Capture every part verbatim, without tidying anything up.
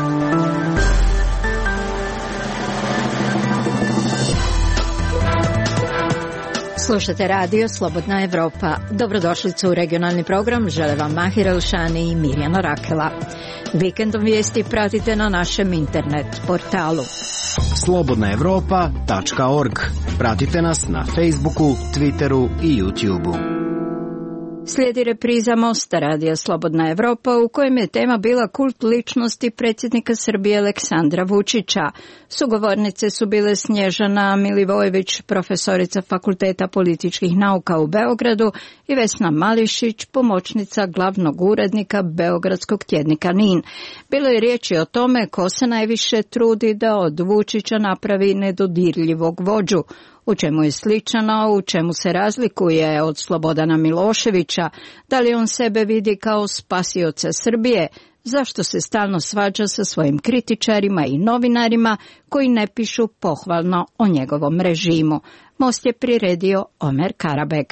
Slušate radio Slobodna Evropa. Dobrodošlicu u regionalni program. Žele vam Mahir Elšani i Mirjana Rakela. Vikendom vijesti pratite na našem internet portalu slobodna evropa tačka org. Pratite nas na Facebooku, Twitteru i YouTubeu. Slijedi repriza Mosta radija Slobodna Evropa u kojem je tema bila kult ličnosti predsjednika Srbije Aleksandra Vučića. Sugovornice su bile Snježana Milivojević, profesorica Fakulteta političkih nauka u Beogradu, i Vesna Mališić, pomoćnica glavnog urednika Beogradskog tjednika NIN. Bilo je riječi o tome ko se najviše trudi da od Vučića napravi nedodirljivog vođu. U čemu je sličan, a u čemu se razlikuje od Slobodana Miloševića, da li on sebe vidi kao spasioca Srbije, zašto se stalno svađa sa svojim kritičarima i novinarima koji ne pišu pohvalno o njegovom režimu. Most je priredio Omer Karabeg.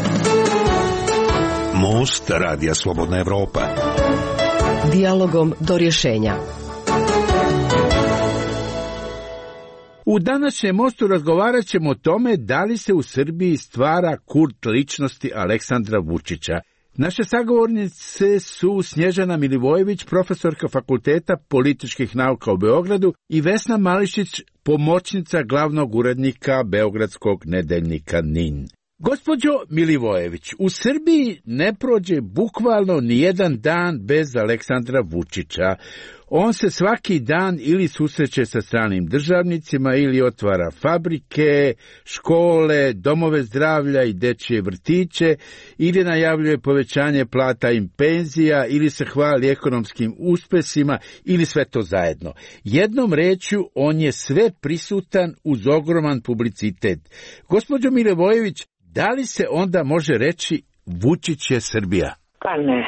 Most radija Slobodna Evropa. Dijalogom do rješenja. U današnjem mostu razgovarat ćemo o tome da li se u Srbiji stvara kult ličnosti Aleksandra Vučića. Naše sagovornice su Snježana Milivojević, profesorka Fakulteta političkih nauka u Beogradu, i Vesna Mališić, pomoćnica glavnog urednika Beogradskog nedeljnika NIN. Gospođo Milivojević, u Srbiji ne prođe bukvalno ni jedan dan bez Aleksandra Vučića. On se svaki dan ili susreće sa stranim državnicima ili otvara fabrike, škole, domove zdravlja i dečje vrtiće, ili najavljuje povećanje plata i penzija, ili se hvali ekonomskim uspesima, ili sve to zajedno. Jednom rečju, on je sve prisutan uz ogroman publicitet. Gospođo Milivojević, da li se onda može reći Vučić je Srbija? Pa ne.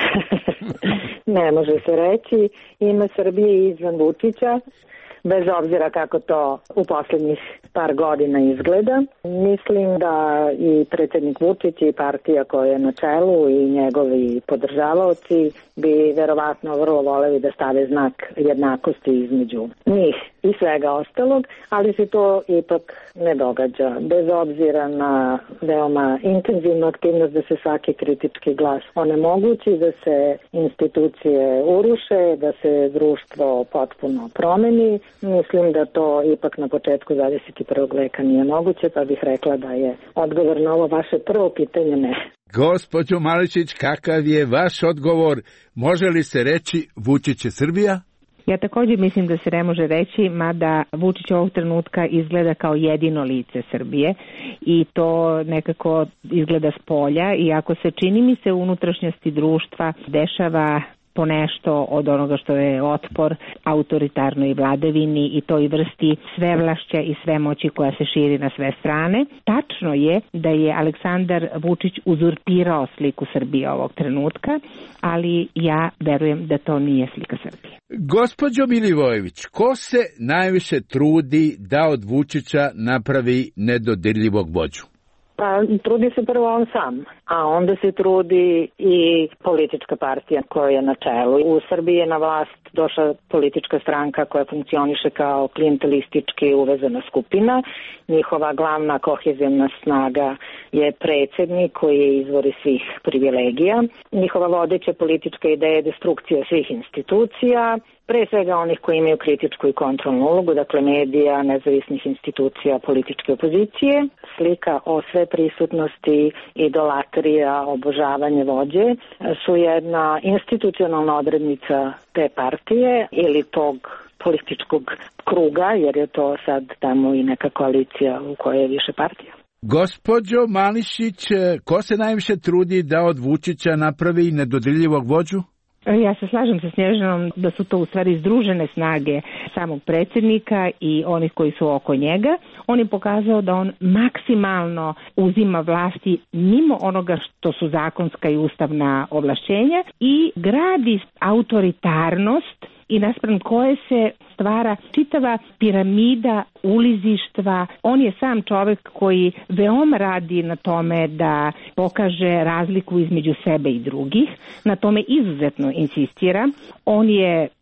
Ne može se reći. Ime Srbije izvan Vučića, bez obzira kako to u posljednjih par godina izgleda. Mislim da i predsjednik Vučić i partija koja je na čelu i njegovi podržavaoci bi verovatno vrlo voleli da stave znak jednakosti između njih i svega ostalog, ali se to ipak ne događa. Bez obzira na veoma intenzivnu aktivnost da se svaki kritički glas onemogući, da se institucije uruše, da se društvo potpuno promeni, mislim da to ipak na početku dvadeset prvog veka nije moguće, pa bih rekla da je odgovor na ovo vaše prvo pitanje ne. Gospođo Mališić, kakav je vaš odgovor? Može li se reći Vučić je Srbija? Ja također mislim da se ne može reći, mada Vučić ovog trenutka izgleda kao jedino lice Srbije i to nekako izgleda s polja, i ako se, čini mi se, u unutrašnjosti društva dešava ponešto od onoga što je otpor autoritarnoj vladavini i toj vrsti svevlašća i svemoći koja se širi na sve strane. Tačno je da je Aleksandar Vučić uzurpirao sliku Srbije ovog trenutka, ali ja verujem da to nije slika Srbije. Gospođo Milivojević, ko se najviše trudi da od Vučića napravi nedodirljivog vođu? Pa trudi se prvo on sam, a onda se trudi i politička partija koja je na čelu. U Srbiji je na vlast došla politička stranka koja funkcioniše kao klijentelistički uvezana skupina. Njihova glavna kohezivna snaga je predsjednik koji je izvor svih privilegija. Njihova vodeća politička ideja je destrukcija svih institucija, pre svega onih koji imaju kritičku i kontrolnu ulogu, dakle medija, nezavisnih institucija, političke opozicije. Slika o sve prisutnosti, idolatrija, obožavanje vođe su jedna institucionalna odrednica te partije ili tog političkog kruga, jer je to sad tamo i neka koalicija u kojoj je više partija. Gospođo Mališić, ko se najviše trudi da od Vučića napravi nedodirljivog vođu? Ja se slažem sa Snježanom da su to u stvari združene snage samog predsjednika i onih koji su oko njega. On je pokazao da on maksimalno uzima vlasti mimo onoga što su zakonska i ustavna ovlašćenja i gradi autoritarnost i naspram koje se stvara čitava piramida ulizištva. On je sam čovjek koji veoma radi na tome da pokaže razliku između sebe i drugih. Na tome izuzetno insistira. On je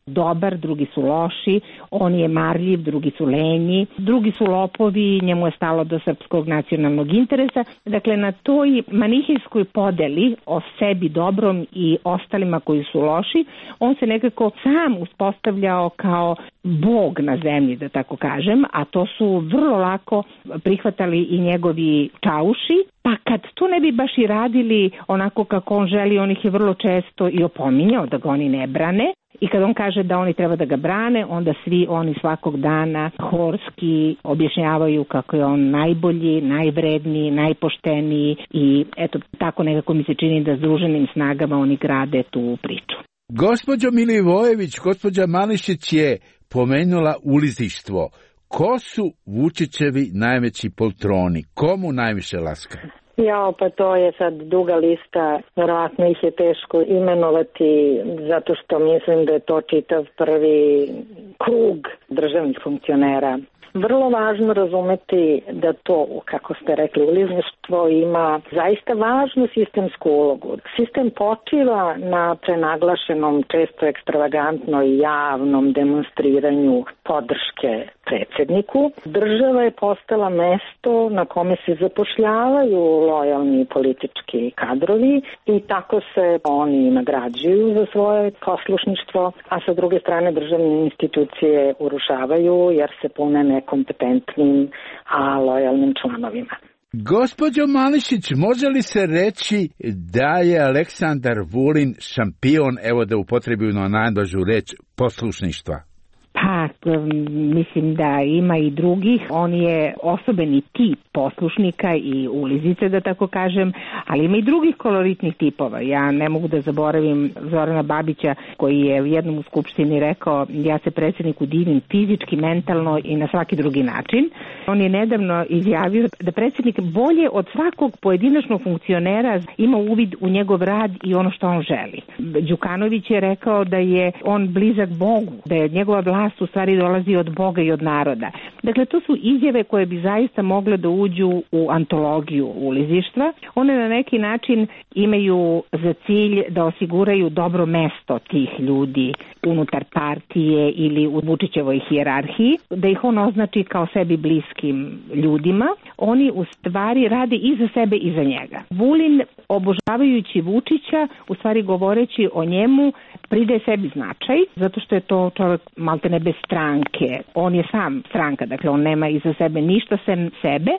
dobar, drugi su loši, on je marljiv, drugi su lenji, drugi su lopovi, njemu je stalo do srpskog nacionalnog interesa. Dakle, na toj manihijskoj podeli o sebi dobrom i ostalima koji su loši, on se nekako sam uspostavljao kao bog na zemlji, da tako kažem, a to su vrlo lako prihvatali i njegovi čauši, pa kad to ne bi baš i radili onako kako on želi, on ih je vrlo često i opominjao da ga oni ne brane. I kad on kaže da oni treba da ga brane, onda svi oni svakog dana horski objašnjavaju kako je on najbolji, najvredniji, najpošteniji i eto, tako nekako mi se čini da združenim snagama oni grade tu priču. Gospođo Milivojević, gospođa Mališić je pomenula ulizištvo. Ko su Vučićevi najveći poltroni? Komu najviše laska? Ja, pa to je sad duga lista, vjerojatno ih je teško imenovati, zato što mislim da je to čitav prvi krug državnih funkcionera. Vrlo važno razumeti da to, kako ste rekli, ulizništvo ima zaista važnu sistemsku ulogu. Sistem počiva na prenaglašenom, često ekstravagantno i javnom demonstriranju podrške predsjedniku. Država je postala mesto na kome se zapošljavaju lojalni politički kadrovi i tako se oni nagrađuju za svoje poslušništvo, a sa druge strane državne institucije urušavaju jer se pune nekompetentnim, a lojalnim članovima. Gospođo Mališić, može li se reći da je Aleksandar Vulin šampion, evo da upotrebimo najblažu reč, poslušništva? Pa, mislim da ima i drugih. On je osobeni tip poslušnika i ulizice, da tako kažem, ali ima i drugih koloritnih tipova. Ja ne mogu da zaboravim Zorana Babića koji je u jednom u skupštini rekao ja se predsjedniku divim fizički, mentalno i na svaki drugi način. On je nedavno izjavio da predsjednik bolje od svakog pojedinačnog funkcionera ima uvid u njegov rad i ono što on želi. Đukanović je rekao da je on blizak Bogu, da je njegova vlast u stvari dolazi od Boga i od naroda. Dakle, to su izjave koje bi zaista mogle da uđu u antologiju ulizištva. One na neki način imaju za cilj da osiguraju dobro mesto tih ljudi unutar partije ili u Vučićevoj hijerarhiji, da ih on označi kao sebi bliskim ljudima. Oni u stvari rade i za sebe i za njega. Vulin, obožavajući Vučića, u stvari govoreći o njemu, pridaje sebi značaj, zato što je to čovjek maltene bez stranke. On je sam stranka, dakle on nema iza sebe ništa sem sebe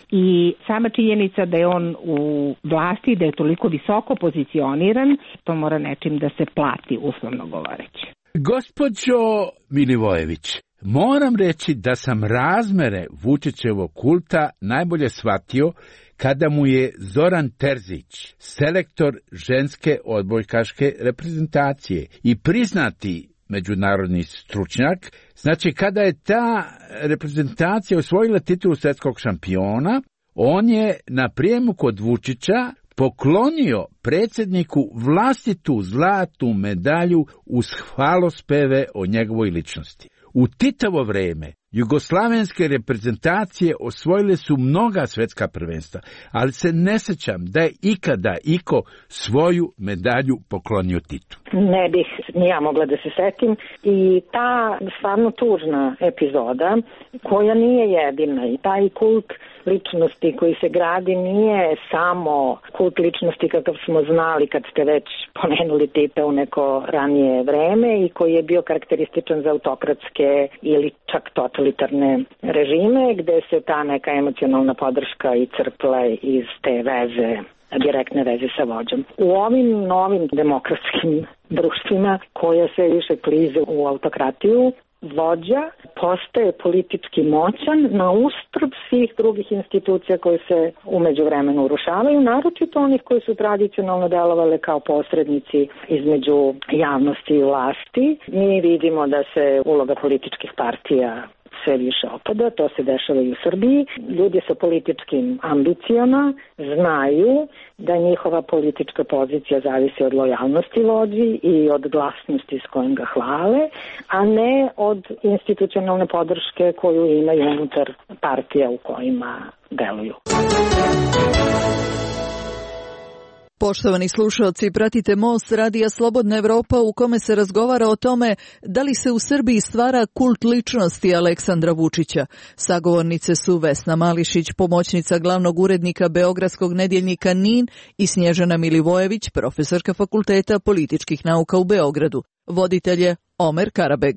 i sama činjenica da je on u vlasti, da je toliko visoko pozicioniran, to mora nečim da se plati, uslovno govoreći. Gospođo Milivojević, moram reći da sam razmere Vučićevog kulta najbolje shvatio kada mu je Zoran Terzić, selektor ženske odbojkaške reprezentacije i priznati međunarodni stručnjak, znači kada je ta reprezentacija osvojila titulu svjetskog šampiona, on je na prijemu kod Vučića poklonio predsjedniku vlastitu zlatnu medalju uz hvalospeve o njegovoj ličnosti. U Titovo vrijeme jugoslavenske reprezentacije osvojile su mnoga svjetska prvenstva, ali se ne sjećam da je ikada iko svoju medalju poklonio Titu. Ne bih ni ja mogla da se setim i ta stvarno tužna epizoda koja nije jedina i taj kult ličnosti koji se gradi nije samo kult ličnosti kakav smo znali kad ste već pomenuli Tita u neko ranije vreme i koji je bio karakterističan za autokratske ili čak totalitarne režime gde se ta neka emocionalna podrška i crpla iz te veze, direktne veze sa vođom. U ovim novim demokratskim društvima koja se više klize u autokratiju, vođa postaje politički moćan na uštrb svih drugih institucija koje se u međuvremenu urušavaju, naročito onih koji su tradicionalno delovale kao posrednici između javnosti i vlasti. Mi vidimo da se uloga političkih partija sve više opada, to se dešava i u Srbiji. Ljudi sa političkim ambicijama znaju da njihova politička pozicija zavisi od lojalnosti vođi i od glasnosti s kojim ga hvale, a ne od institucionalne podrške koju imaju unutar partija u kojima deluju. Poštovani slušalci, pratite Most radija Slobodna Evropa u kome se razgovara o tome da li se u Srbiji stvara kult ličnosti Aleksandra Vučića. Sagovornice su Vesna Mališić, pomoćnica glavnog urednika beogradskog nedjeljnika N I N i Snježana Milivojević, profesorka Fakulteta političkih nauka u Beogradu. Voditelj je Omer Karabeg.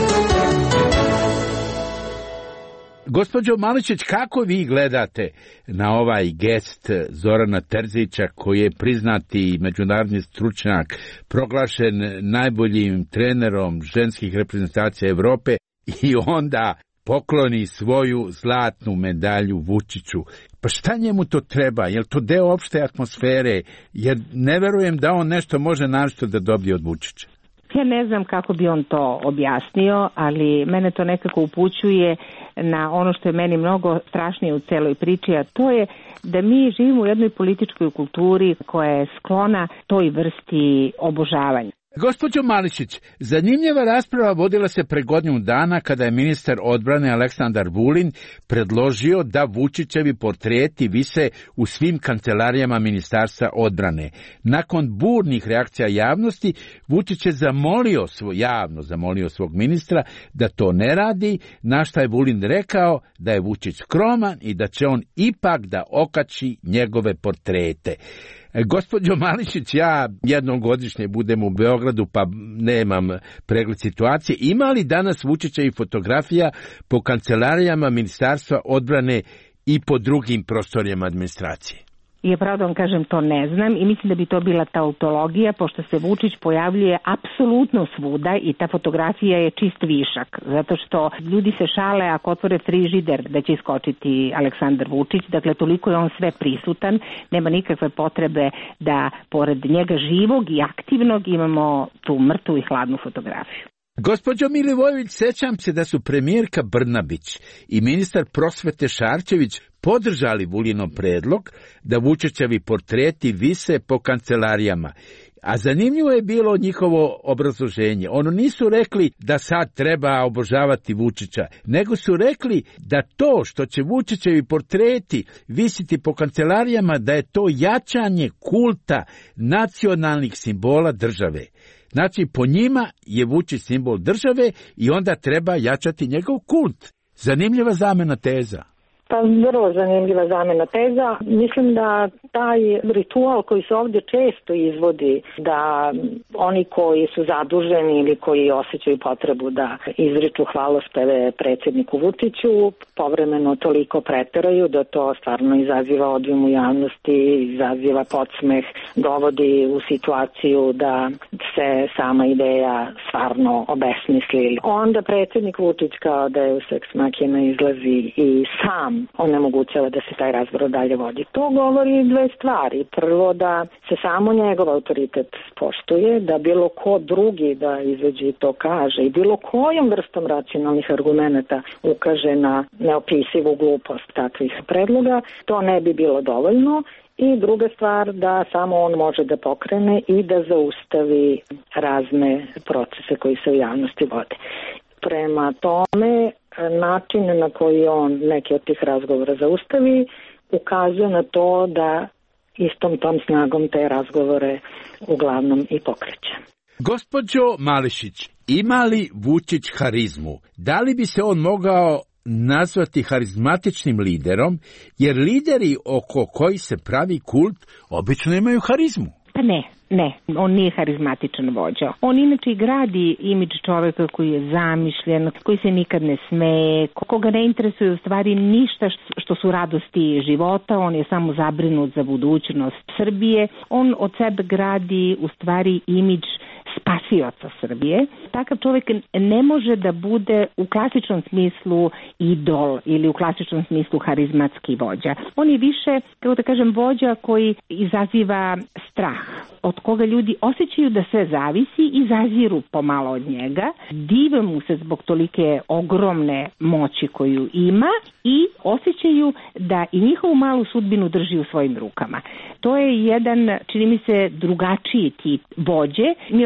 Gospođo Mališić, kako vi gledate na ovaj gest Zorana Terzića, koji je priznati međunarodni stručnjak, proglašen najboljim trenerom ženskih reprezentacija Evrope i onda pokloni svoju zlatnu medalju Vučiću? Pa šta njemu to treba? Je li to deo opšte atmosfere? Jer ne verujem da on nešto može našto da dobije od Vučića. Ja ne znam kako bi on to objasnio, ali mene to nekako upućuje na ono što je meni mnogo strašnije u celoj priči, a to je da mi živimo u jednoj političkoj kulturi koja je sklona toj vrsti obožavanja. Gospođo Mališić, zanimljiva rasprava vodila se pre godinu dana kada je ministar odbrane Aleksandar Vulin predložio da Vučićevi portreti vise u svim kancelarijama Ministarstva odbrane. Nakon burnih reakcija javnosti, Vučić je zamolio svoj, javno zamolio svog ministra da to ne radi, na šta je Vulin rekao da je Vučić skroman i da će on ipak da okači njegove portrete. Gospođo Mališić, ja jednom godišnje budem u Beogradu pa nemam pregled situacije. Ima li danas Vučićevih fotografija po kancelarijama Ministarstva odbrane i po drugim prostorijama administracije? Ja pravo da vam kažem, to ne znam i mislim da bi to bila tautologija, pošto se Vučić pojavljuje apsolutno svuda i ta fotografija je čist višak, zato što ljudi se šale ako otvore frižider da će iskočiti Aleksandar Vučić, dakle toliko je on sve prisutan, nema nikakve potrebe da pored njega živog i aktivnog imamo tu mrtvu i hladnu fotografiju. Gospođo Milivojević, sećam se da su premijerka Brnabić i ministar prosvete Šarčević podržali Vulinov predlog da Vučićevi portreti vise po kancelarijama. A zanimljivo je bilo njihovo obrazloženje. Ono nisu rekli da sad treba obožavati Vučića, nego su rekli da to što će Vučićevi portreti visiti po kancelarijama, da je to jačanje kulta nacionalnih simbola države. Znači, po njima je Vučić simbol države i onda treba jačati njegov kult. Zanimljiva zamena teza. Pa vrlo zanimljiva zamena teza. Mislim da taj ritual koji se ovdje često izvodi, da oni koji su zaduženi ili koji osjećaju potrebu da izriču hvalospeve predsjedniku Vučiću, povremeno toliko preteraju da to stvarno izaziva odijum u javnosti, izaziva podsmeh, dovodi u situaciju da se sama ideja stvarno obesmisli. Onda predsjednik Vučić kao da je u seks makina izlazi i sam onemogućava da se taj razgovor dalje vodi. To govori dve stvari. Prvo, da se samo njegov autoritet poštuje, da bilo ko drugi da izađe i to kaže i bilo kojom vrstom racionalnih argumenata ukaže na neopisivu glupost takvih predloga, to ne bi bilo dovoljno. I druga stvar, da samo on može da pokrene i da zaustavi razne procese koji se u javnosti vode. Prema tome, način na koji on neke od tih razgovora zaustavi ukazuje na to da istom tom snagom te razgovore uglavnom i pokreće. Gospođo Mališić, ima li Vučić harizmu? Da li bi se on mogao nazvati harizmatičnim liderom, jer lideri oko koji se pravi kult obično imaju harizmu? Pa ne, ne, on nije harizmatičan vođa. On inače gradi imidž čoveka koji je zamišljen, koji se nikad ne smeje, koga ne interesuje u stvari ništa što su radosti života, on je samo zabrinut za budućnost Srbije. On od sebe gradi u stvari imidž spasioca Srbije. Takav čovjek ne može da bude u klasičnom smislu idol ili u klasičnom smislu harizmatski vođa. On je više, kako da kažem, vođa koji izaziva strah, od koga ljudi osjećaju da sve zavisi i zaziru pomalo od njega, dive mu se zbog tolike ogromne moći koju ima i osjećaju da i njihovu malu sudbinu drži u svojim rukama. To je jedan, čini mi se, drugačiji tip vođe. Milošević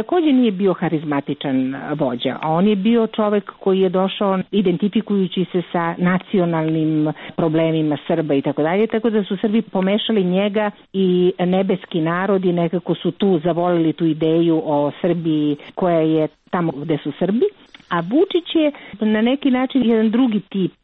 takođe nije bio harizmatičan vođa, a on je bio čovek koji je došao identifikujući se sa nacionalnim problemima Srba i tako dalje, tako da su Srbi pomešali njega i nebeski narod i nekako su tu zavolili tu ideju o Srbiji koja je tamo gde su Srbi. A Vučić je na neki način jedan drugi tip,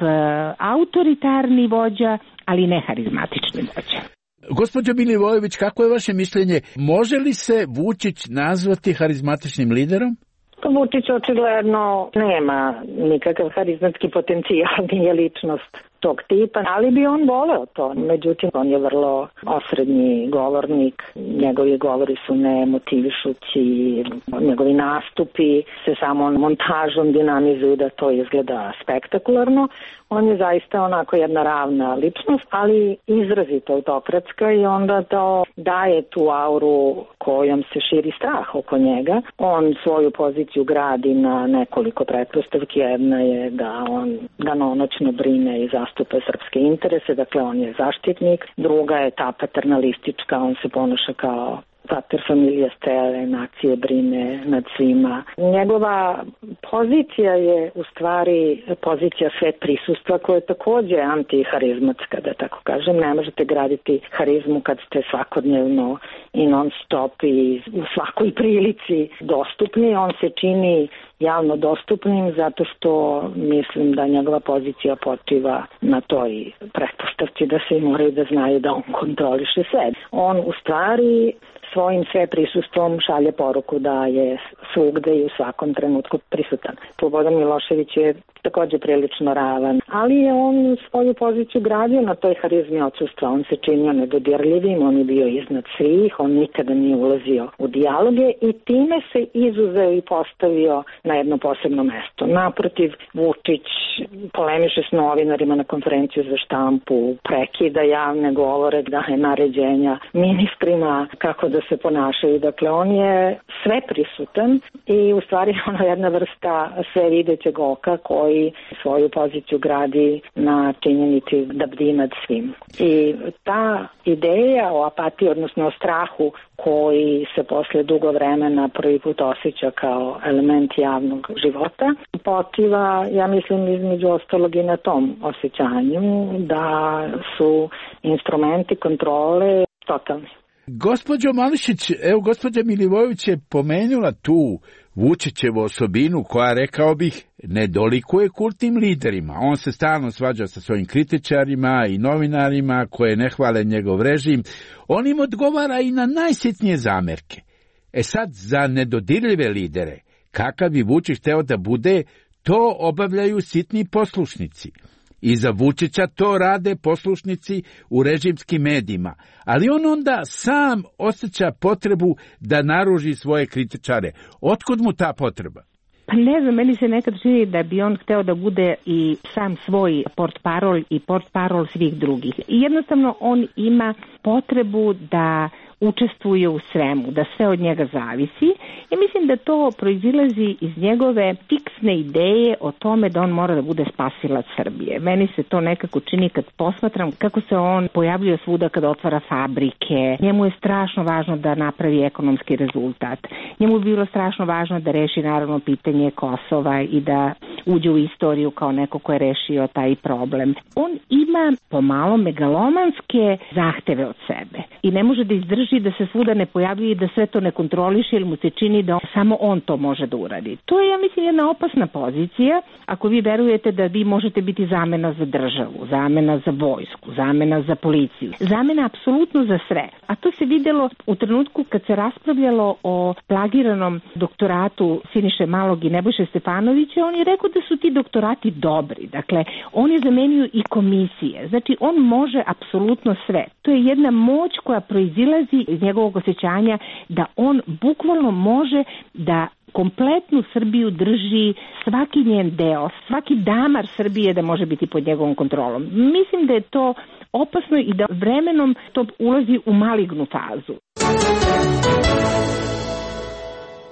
autoritarni vođa, ali ne harizmatični vođa. Gospođo Milivojević, kako je vaše mišljenje? Može li se Vučić nazvati harizmatičnim liderom? Vučić očigledno nema nikakav harizmatski potencijal, nije ličnost tog tipa, ali bi on voleo to. Međutim, on je vrlo osrednji govornik, njegovi govori su nemotivišući, njegovi nastupi se samo montažom dinamizuju da to izgleda spektakularno. On je zaista onako jedna ravna ličnost, ali izrazito autokratska i onda to daje tu auru kojom se širi strah oko njega. On svoju poziciju gradi na nekoliko pretpostavki. Jedna je da on danonoćno brine i zastupa srpske interese, dakle on je zaštitnik. Druga je ta paternalistička, on se ponaša kao pater familija cele nacije, brine nad svima. Njegova pozicija je u stvari pozicija sve prisustva koja je takođe antiharizmatska, da tako kažem. Ne možete graditi harizmu kad ste svakodnevno i non stop i u svakoj prilici dostupni. On se čini javno dostupnim zato što mislim da njegova pozicija počiva na toj pretpostavci da se moraju da znaju da on kontroliše sve. On u stvari svojim sve prisustvom šalje poruku da je svugde i u svakom trenutku prisutan. Slobodan Milošević je takođe prilično ravan, ali je on svoju poziciju gradio na toj harizmi odsustva. On se činio nedodirljivim, on je bio iznad svih, on nikada nije ulazio u dijaloge i time se izuzeo i postavio na jedno posebno mesto. Naprotiv, Vučić polemiše s novinarima na konferenciju za štampu, prekida javne govore, daje naređenja ministrima kako da se ponašaju. Dakle, on je sve prisutan i u stvari ono jedna vrsta sve videćeg oka koji svoju poziciju gradi na činjenici da bdi nad svim. I ta ideja o apatiji, odnosno o strahu koji se posle dugo vremena prvi put osjeća kao element javnog života, počiva, ja mislim, između ostalog i na tom osjećanju da su instrumenti kontrole totalni. Gospođo Mališić, evo gospođa Milivojević je pomenula tu Vučićevu osobinu koja, rekao bih, ne dolikuje kultnim liderima. On se stalno svađa sa svojim kritičarima i novinarima koje ne hvale njegov režim. On im odgovara i na najsitnije zamerke. E sad, za nedodirljive lidere, kakav bi Vučić hteo da bude, to obavljaju sitni poslušnici. I za Vučića to rade poslušnici u režimskim medijima, ali on onda sam osjeća potrebu da naruži svoje kritičare. Otkud mu ta potreba? Pa ne znam, meni se nekad čini da bi on hteo da bude i sam svoj portparol i portparol svih drugih. I jednostavno on ima potrebu da učestvuje u svemu, da sve od njega zavisi i mislim da to proizilazi iz njegove fiksne ideje o tome da on mora da bude spasilac Srbije. Meni se to nekako čini kad posmatram kako se on pojavljuje svuda kada otvara fabrike. Njemu je strašno važno da napravi ekonomski rezultat. Njemu bi bilo strašno važno da reši naravno pitanje Kosova i da uđe u istoriju kao neko ko je rešio taj problem. On ima pomalo megalomanske zahteve od sebe i ne može da izdrži da se svuda ne pojavljuje i da sve to ne kontroliše ili mu se čini da samo on to može da uradi. To je, ja mislim, jedna opasna pozicija ako vi verujete da vi možete biti zamena za državu, zamena za vojsku, zamena za policiju, zamena apsolutno za sve. A to se videlo u trenutku kad se raspravljalo o plagiranom doktoratu Siniše Malog i Nebojše Stefanovića, on je rekao da su ti doktorati dobri. Dakle, on je zamenio i komisije. Znači, on može apsolutno sve. To je jedna moć koja proizilazi iz njegovog osjećanja da on bukvalno može da kompletnu Srbiju drži, svaki njen deo, svaki damar Srbije da može biti pod njegovom kontrolom. Mislim da je to opasno i da vremenom to ulazi u malignu fazu.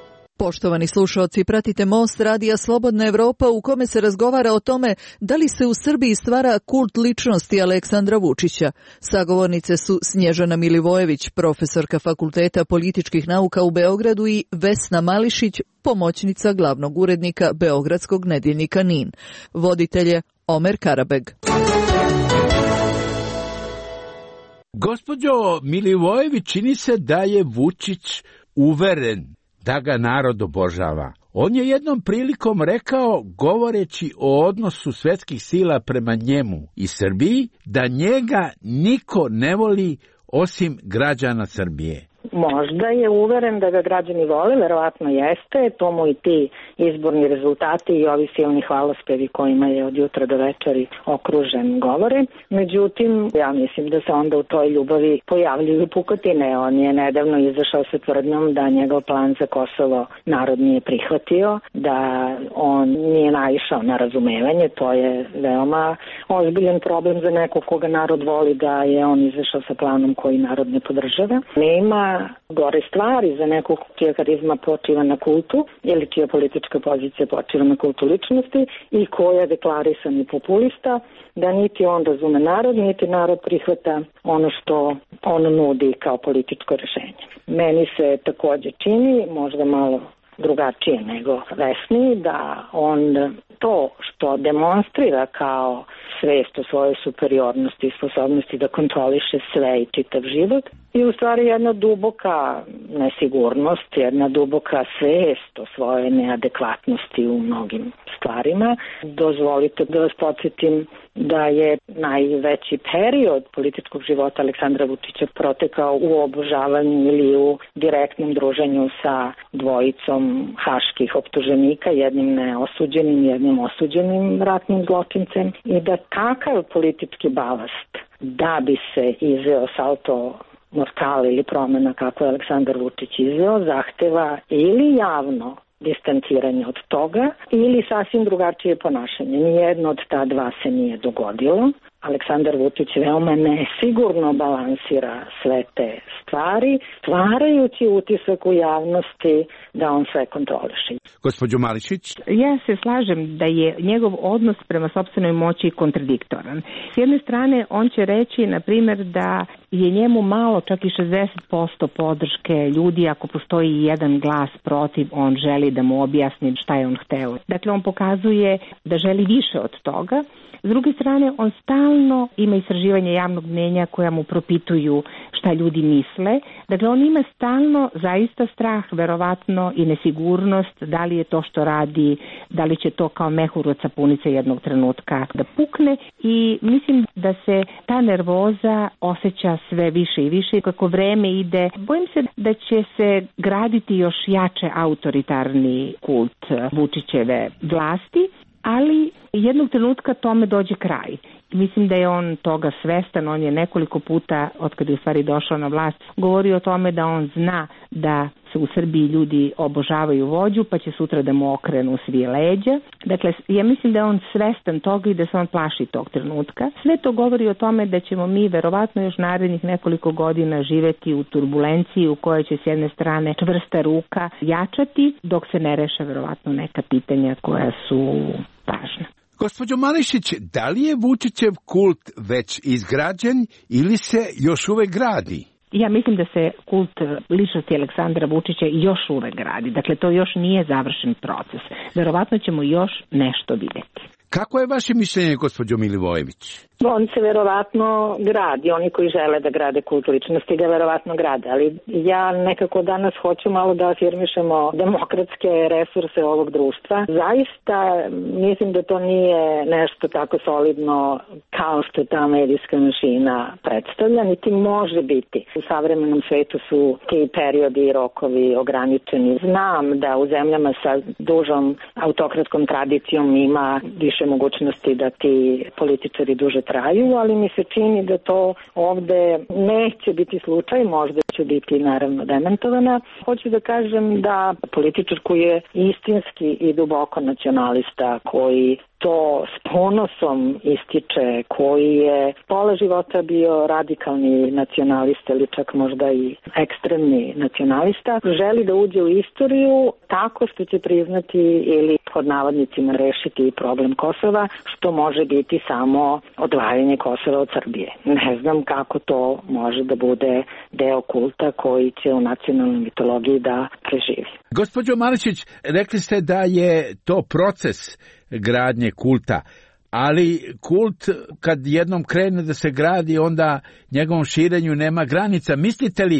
Poštovani slušaoci, pratite Most radija Slobodna Evropa u kome se razgovara o tome da li se u Srbiji stvara kult ličnosti Aleksandra Vučića. Sagovornice su Snježana Milivojević, profesorka Fakulteta političkih nauka u Beogradu, i Vesna Mališić, pomoćnica glavnog urednika Beogradskog nedeljnika Nin. Voditelj je Omer Karabeg. Gospođo Milivojević, čini se da je Vučić uveren da ga narod obožava. On je jednom prilikom rekao, govoreći o odnosu svetskih sila prema njemu i Srbiji, da njega niko ne voli osim građana Srbije. Možda je uveren da ga građani vole, verovatno jeste, to mu i ti izborni rezultati i ovi silni hvalospevi kojima je od jutra do večeri okružen govore. Međutim, ja mislim da se onda u toj ljubavi pojavljuju pukotine. On je nedavno izašao sa tvrdnjom da njegov plan za Kosovo narod nije prihvatio, da on nije naišao na razumevanje. To je veoma ozbiljan problem za nekog koga narod voli, da je on izašao sa planom koji narod ne podržava. Nema gore stvari za nekog čija karizma počiva na kultu ili čija politička pozicija počiva na kultu ličnosti i koja je deklarisani populista, da niti on razume narod, niti narod prihvata ono što on nudi kao političko rešenje. Meni se takođe čini, možda malo drugačije nego Vesni, da on to što demonstrira kao svest o svojoj superiornosti i sposobnosti da kontroliše sve i čitav život je u stvari jedna duboka nesigurnost, jedna duboka svest o svojoj neadekvatnosti u mnogim stvarima. Dozvolite da vas podsjetim da je najveći period političkog života Aleksandra Vučića protekao u obožavanju ili u direktnom druženju sa dvojicom haških optuženika, jednim neosuđenim, jednim osuđenim ratnim zločincem, i da takav politički balast da bi se izveo salto mortale ili promena kako je Aleksandar Vučić izveo, zahteva ili javno distanciranje od toga ili sasvim drugačije ponašanje. Nijedno od ta dva se nije dogodilo. Aleksandar Vučić veoma nesigurno balansira sve te stvari, stvarajući utisak u javnosti da on sve kontroliše. Gospođo Mališić? Ja se slažem da je njegov odnos prema sopstvenoj moći kontradiktoran. S jedne strane, on će reći, na primjer, da je njemu malo, čak i šezdeset posto podrške ljudi, ako postoji jedan glas protiv, on želi da mu objasni šta je on hteo. Dakle, on pokazuje da želi više od toga. S druge strane, on stalno ima istraživanje javnog mnjenja koja mu propituju šta ljudi misle. Dakle, on ima stalno zaista strah, verovatno i nesigurnost, da li je to što radi, da li će to kao mehur od sapunice jednog trenutka da pukne, i mislim da se ta nervoza osjeća sve više i više kako vreme ide. Bojim se da će se graditi još jače autoritarni kult Vučićeve vlasti, ali jednog trenutka tome dođe kraj. Mislim da je on toga svestan. On je nekoliko puta, od kada je u stvari došao na vlast, govorio o tome da on zna da se u Srbiji ljudi obožavaju vođu, pa će sutra da mu okrenu svi leđa. Dakle, ja mislim da je on svestan toga i da se on plaši tog trenutka. Sve to govori o tome da ćemo mi verovatno još narednih nekoliko godina živeti u turbulenciji u kojoj će s jedne strane čvrsta ruka jačati, dok se ne reše verovatno neka pitanja koja su važna. Gospođo Mališić, da li je Vučićev kult već izgrađen ili se još uvek gradi? Ja mislim da se kult ličnosti Aleksandra Vučića još uvek gradi. Dakle, to još nije završen proces. Verovatno ćemo još nešto vidjeti. Kako je vaše mišljenje, gospođo Milivojević? On se verovatno gradi, oni koji žele da grade kult ličnosti ga verovatno grade, ali ja nekako danas hoću malo da afirmišemo demokratske resurse ovog društva. Zaista mislim da to nije nešto tako solidno kao što ta medijska mašina predstavlja, niti može biti. U savremenom svetu su ti periodi i rokovi ograničeni. Znam da u zemljama sa dužom autokratskom tradicijom ima više mogućnosti da ti političari duže traju, ali mi se čini da to ovde neće biti slučaj, možda će biti naravno demantovana. Hoću da kažem da političar koji je istinski i duboko nacionalista, koji to s ponosom ističe, koji je pola života bio radikalni nacionalista ili čak možda i ekstremni nacionalista, želi da uđe u istoriju tako što će priznati ili pod navodnicima rešiti problem Kosova, što može biti samo odvajanje Kosova od Srbije. Ne znam kako to može da bude deo kulta koji će u nacionalnoj mitologiji da preživi. Gospođo Mališić, rekli ste da je to proces gradnje kulta, ali kult kad jednom krene da se gradi, onda njegovom širenju nema granica. Mislite li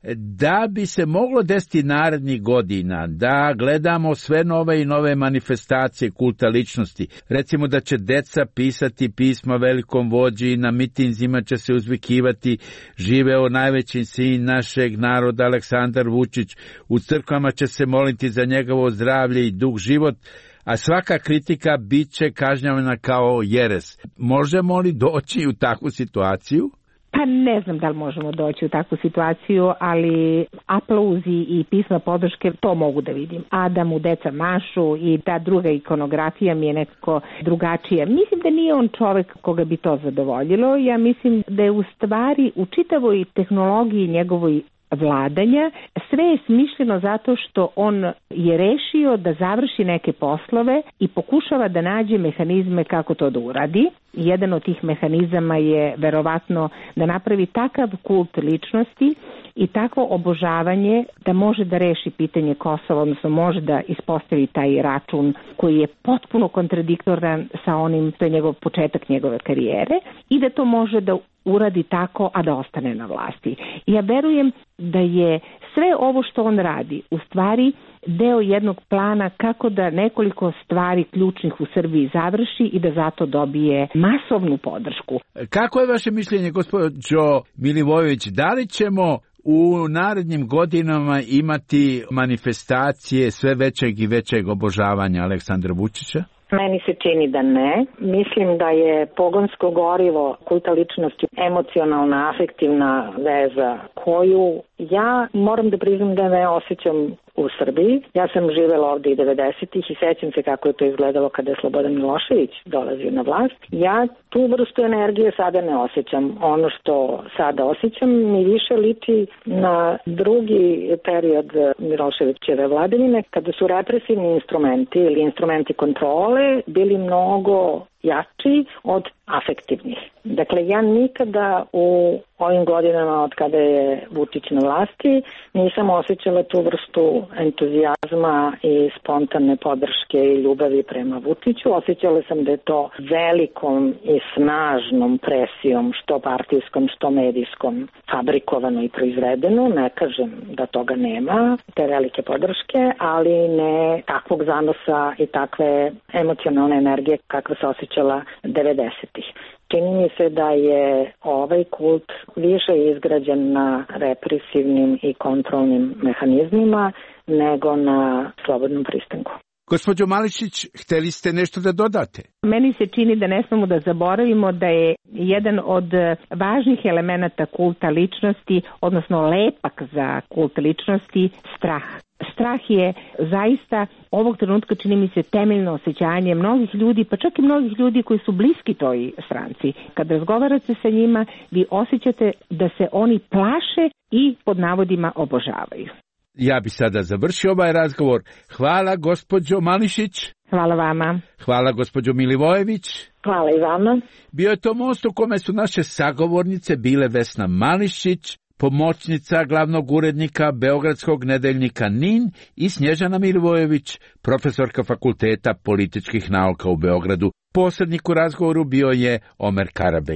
da bi se moglo desiti narednih godina da gledamo sve nove i nove manifestacije kulta ličnosti? Recimo da će deca pisati pisma velikom vođi, na mitinzima će se uzvikivati živeo najveći sin našeg naroda Aleksandar Vučić, u crkvama će se moliti za njegovo zdravlje i dug život, a svaka kritika bit će kažnjavana kao jeres. Možemo li doći u takvu situaciju? Pa ne znam da li možemo doći u takvu situaciju, ali aplauzi i pisma podrške, to mogu da vidim. A da mu deca mašu i ta druga ikonografija mi je nekako drugačija. Mislim da nije on čovek koga bi to zadovoljilo. Ja mislim da je u stvari u čitavoj tehnologiji njegovoj vladanja sve je smišljeno zato što on je rešio da završi neke poslove i pokušava da nađe mehanizme kako to da uradi. Jedan od tih mehanizama je verovatno da napravi takav kult ličnosti i takvo obožavanje da može da reši pitanje Kosova, odnosno može da ispostavi taj račun koji je potpuno kontradiktoran sa onim, to je njegov početak njegove karijere, i da to može da uradi tako, a da ostane na vlasti. Ja verujem da je sve ovo što on radi u stvari deo jednog plana kako da nekoliko stvari ključnih u Srbiji završi i da zato dobije masovnu podršku. Kako je vaše mišljenje, gospođo Milivojević, da li ćemo u narednim godinama imati manifestacije sve većeg i većeg obožavanja Aleksandra Vučića? Meni se čini da ne. Mislim da je pogonsko gorivo kulta ličnosti emocionalna, afektivna veza koju ja moram da priznam da ne osjećam u Srbiji. Ja sam živela ovde i devedesetih i sećam se kako je to izgledalo kada je Slobodan Milošević dolazio na vlast. Ja tu vrstu energije sada ne osjećam. Ono što sada osjećam mi više liči na drugi period Miloševićeve vladavine, kada su represivni instrumenti ili instrumenti kontrole bili mnogo jači od afektivnih. Dakle, ja nikada u ovim godinama od kada je Vučić na vlasti nisam osjećala tu vrstu entuzijazma i spontane podrške i ljubavi prema Vučiću. Osjećala sam da je to velikom i snažnom presijom, što partijskom, što medijskom, fabrikovano i proizvedeno. Ne kažem da toga nema, te velike podrške, ali ne takvog zanosa i takve emocionalne energije kakva se osjećala devedesetih. Čini mi se da je ovaj kult više izgrađen na represivnim i kontrolnim mehanizmima nego na slobodnom pristanku. Gospođo Mališić, hteli ste nešto da dodate? Meni se čini da ne smemo da zaboravimo da je jedan od važnih elemenata kulta ličnosti, odnosno lepak za kult ličnosti, strah. Strah je zaista ovog trenutka, čini mi se, temeljno osjećanje mnogih ljudi, pa čak i mnogih ljudi koji su bliski toj stranci. Kad razgovarate sa njima, vi osjećate da se oni plaše i pod navodima obožavaju. Ja bi sada završio ovaj razgovor. Hvala gospođo Mališić. Hvala vama. Hvala gospođo Milivojević. Hvala i vama. Bio je to most u kome su naše sagovornice bile Vesna Mališić, pomoćnica glavnog urednika Beogradskog nedeljnika NIN, i Snježana Milivojević, profesorka Fakulteta političkih nauka u Beogradu. Posrednik u razgovoru bio je Omer Karabek.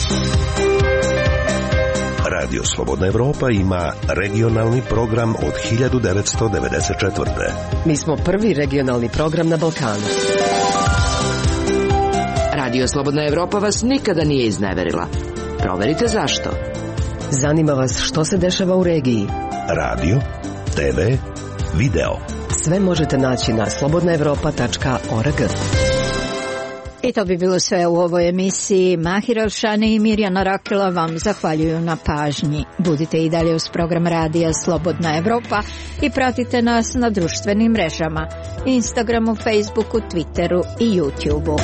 Radio Slobodna Evropa ima regionalni program od hiljadu devetsto devedeset četvrte. Mi smo prvi regionalni program na Balkanu. Radio Slobodna Evropa vas nikada nije izneverila. Proverite zašto. Zanima vas što se dešava u regiji. Radio, te ve, video. Sve možete naći na slobodna evropa tačka org. I to bi bilo sve u ovoj emisiji. Mahir Elšani i Mirjana Rakela vam zahvaljuju na pažnji. Budite i dalje uz program radija Slobodna Evropa i pratite nas na društvenim mrežama, Instagramu, Facebooku, Twitteru i YouTubeu.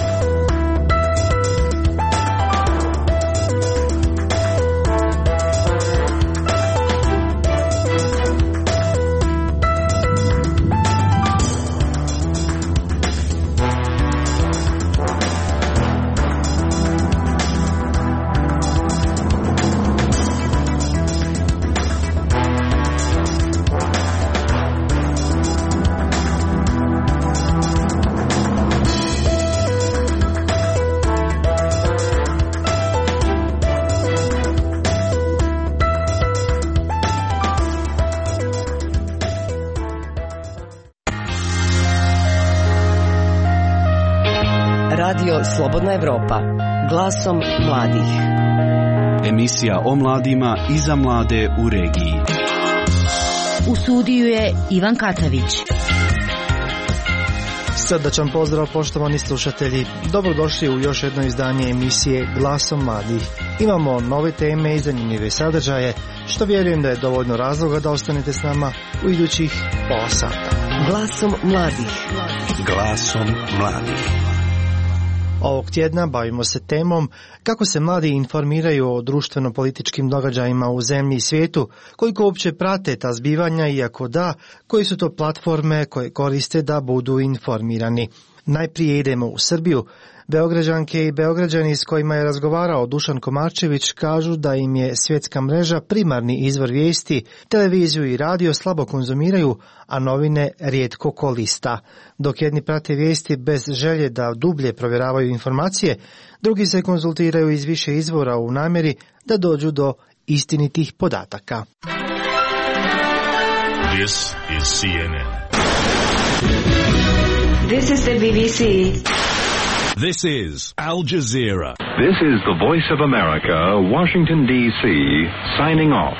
Radio Slobodna Evropa, glasom mladih. Emisija o mladima i za mlade u regiji. U studiju je Ivan Katavić. Srdačan pozdrav, poštovani slušatelji. Dobrodošli u još jedno izdanje emisije Glasom mladih. Imamo nove teme i zanimljive sadržaje, što vjerujem da je dovoljno razloga da ostanete s nama u idućih pola sata. Glasom mladih. Glasom mladih. Ovog tjedna bavimo se temom kako se mladi informiraju o društveno-političkim događajima u zemlji i svijetu, koliko uopće prate ta zbivanja i ako da, koji su to platforme koje koriste da budu informirani. Najprije idemo u Srbiju. Beograđanke i Beograđani s kojima je razgovarao Dušan Komarčević kažu da im je svjetska mreža primarni izvor vijesti, televiziju i radio slabo konzumiraju, a novine rijetko ko lista. Dok jedni prate vijesti bez želje da dublje provjeravaju informacije, drugi se konzultiraju iz više izvora u namjeri da dođu do istinitih podataka. This is C N N. This is the B B C. This is Al Jazeera. This is the Voice of America, Washington, D C, signing off.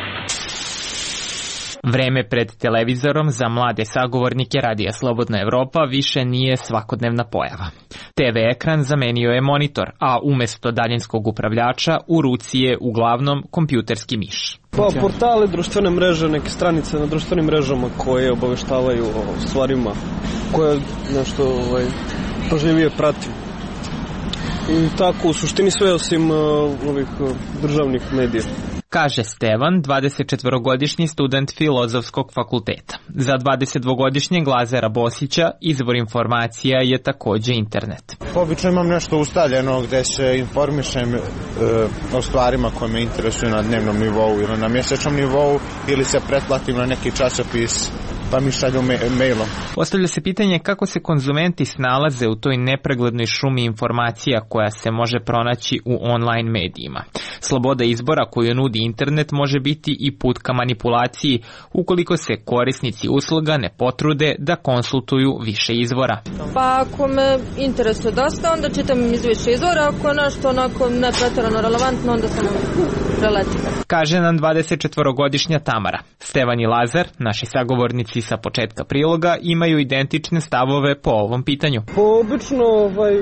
Vreme pred televizorom za mlade sagovornike Radija Slobodna Evropa više nije svakodnevna pojava. T V ekran zamenio je monitor, a umjesto daljinskog upravljača u ruci je uglavnom kompjuterski miš. Pa portale, društvene mreže, neke stranice na društvenim mrežama koje obaveštavaju o stvarima koje nešto ovaj, pažljivije pratim. I tako u suštini sve osim uh, ovih uh, državnih medija. Kaže Stevan, dvadesetčetvorogodišnji student Filozofskog fakulteta. Za dvadesetdvogodišnjeg Lazara Bosića izvor informacija je također internet. Obično imam nešto ustaljeno gdje se informišem e, o stvarima koje me interesuju na dnevnom nivou ili na mjesečnom nivou, ili se pretplatim na neki časopis pa mi šalju me- mailom. Postavlja se pitanje kako se konzumenti snalaze u toj nepreglednoj šumi informacija koja se može pronaći u online medijima. Sloboda izbora koju nudi internet može biti i put ka manipulaciji ukoliko se korisnici usluga ne potrude da konsultuju više izvora. Pa ako me interesuje dosta, onda čitam iz više izvora, ako je nešto onako ne pretjerano relevantno, onda sam preletim. Kaže nam dvadesetčetvorogodišnja Tamara. Stevan i Lazar, naši sagovornici sa početka priloga, imaju identične stavove po ovom pitanju. Po obično ovaj,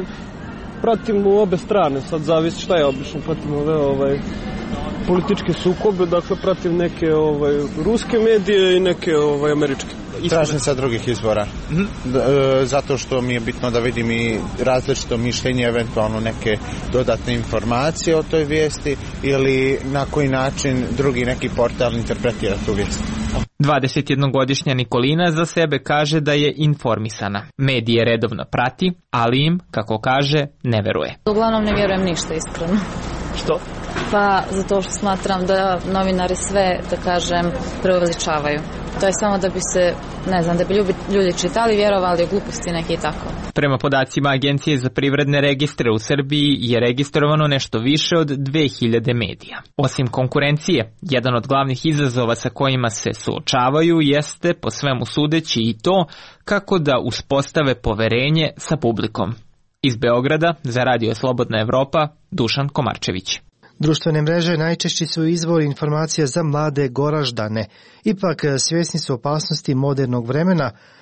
pratim u obe strane, sad zavisi šta je obično, pratim ove ovaj, političke sukobe, dakle pratim neke ovaj, ruske medije i neke ovaj, američke. Tražim sa drugih izvora, mm-hmm. D- e, zato što mi je bitno da vidim i različito mišljenje, eventualno neke dodatne informacije o toj vijesti ili na koji način drugi neki portal interpretira tu vijest. dvadesetjednogodišnja Nikolina za sebe kaže da je informisana. Medije redovno prati, ali im, kako kaže, ne veruje. Uglavnom ne vjerujem ništa, iskreno. Što? Pa zato što smatram da novinari sve, da kažem, preuveličavaju. To je samo da bi se, ne znam, da bi ljudi, ljudi čitali, vjerovali o gluposti neki i tako. Prema podacima Agencije za privredne registre u Srbiji je registrovano nešto više od dve hiljade medija. Osim konkurencije, jedan od glavnih izazova sa kojima se suočavaju jeste, po svemu sudeći, i to kako da uspostave poverenje sa publikom. Iz Beograda za Radio Slobodna Evropa, Dušan Komarčević. Društvene mreže najčešći su izvor informacija za mlade Goraždane. Ipak svjesni su opasnosti modernog vremena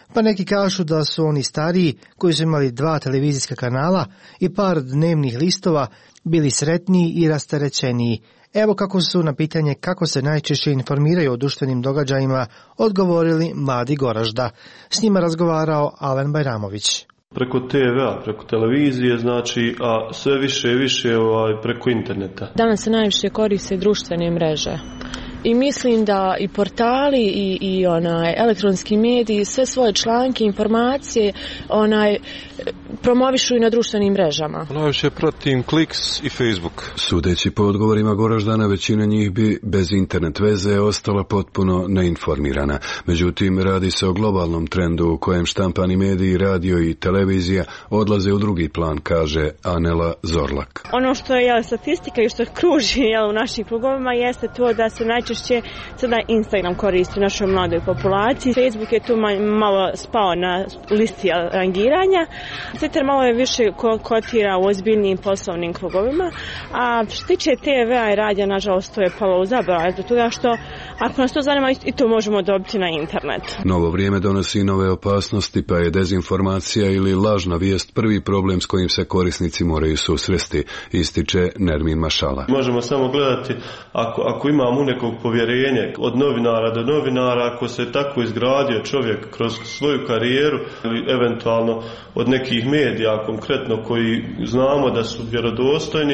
pa neki kažu da su oni stariji, koji su imali dva televizijska kanala i par dnevnih listova, bili sretniji i rasterećeniji. Evo kako su na pitanje kako se najčešće informiraju o društvenim događajima odgovorili mladi Goražda. S njima razgovarao Alen Bajramović. Preko te ve a, preko televizije, znači, a sve više i više ovaj, preko interneta. Danas se najviše koriste društvene mreže. I mislim da i portali i, i onaj elektronski mediji sve svoje članke, informacije onaj promovišu i na društvenim mrežama. Najviše pratim Kliks i Facebook. Sudeći po odgovorima Goraždana, većina njih bi bez internet veze ostala potpuno neinformirana. Međutim, radi se o globalnom trendu u kojem štampani mediji, radio i televizija odlaze u drugi plan, kaže Anela Zorlak. Ono što je jel, statistika i što kruži jel, u našim krugovima jeste to da se najčešće sada Instagram koristi u našoj mladoj populaciji. Facebook je tu malo spao na listi rangiranja. Twitter malo je više kotira u ozbiljnim poslovnim krugovima, a što tiče te ve a i radija, nažalost, to je palo u zaborav, zbog toga što ako nas to zanima i to možemo dobiti na internetu. Novo vrijeme donosi nove opasnosti, pa je dezinformacija ili lažna vijest prvi problem s kojim se korisnici moraju susresti, ističe Nermin Mašala. Možemo samo gledati ako, ako imamo nekog povjerenja od novinara do novinara, ako se tako izgradio čovjek kroz svoju karijeru ili eventualno od nekih medija konkretno koji znamo da su vjerodostojni,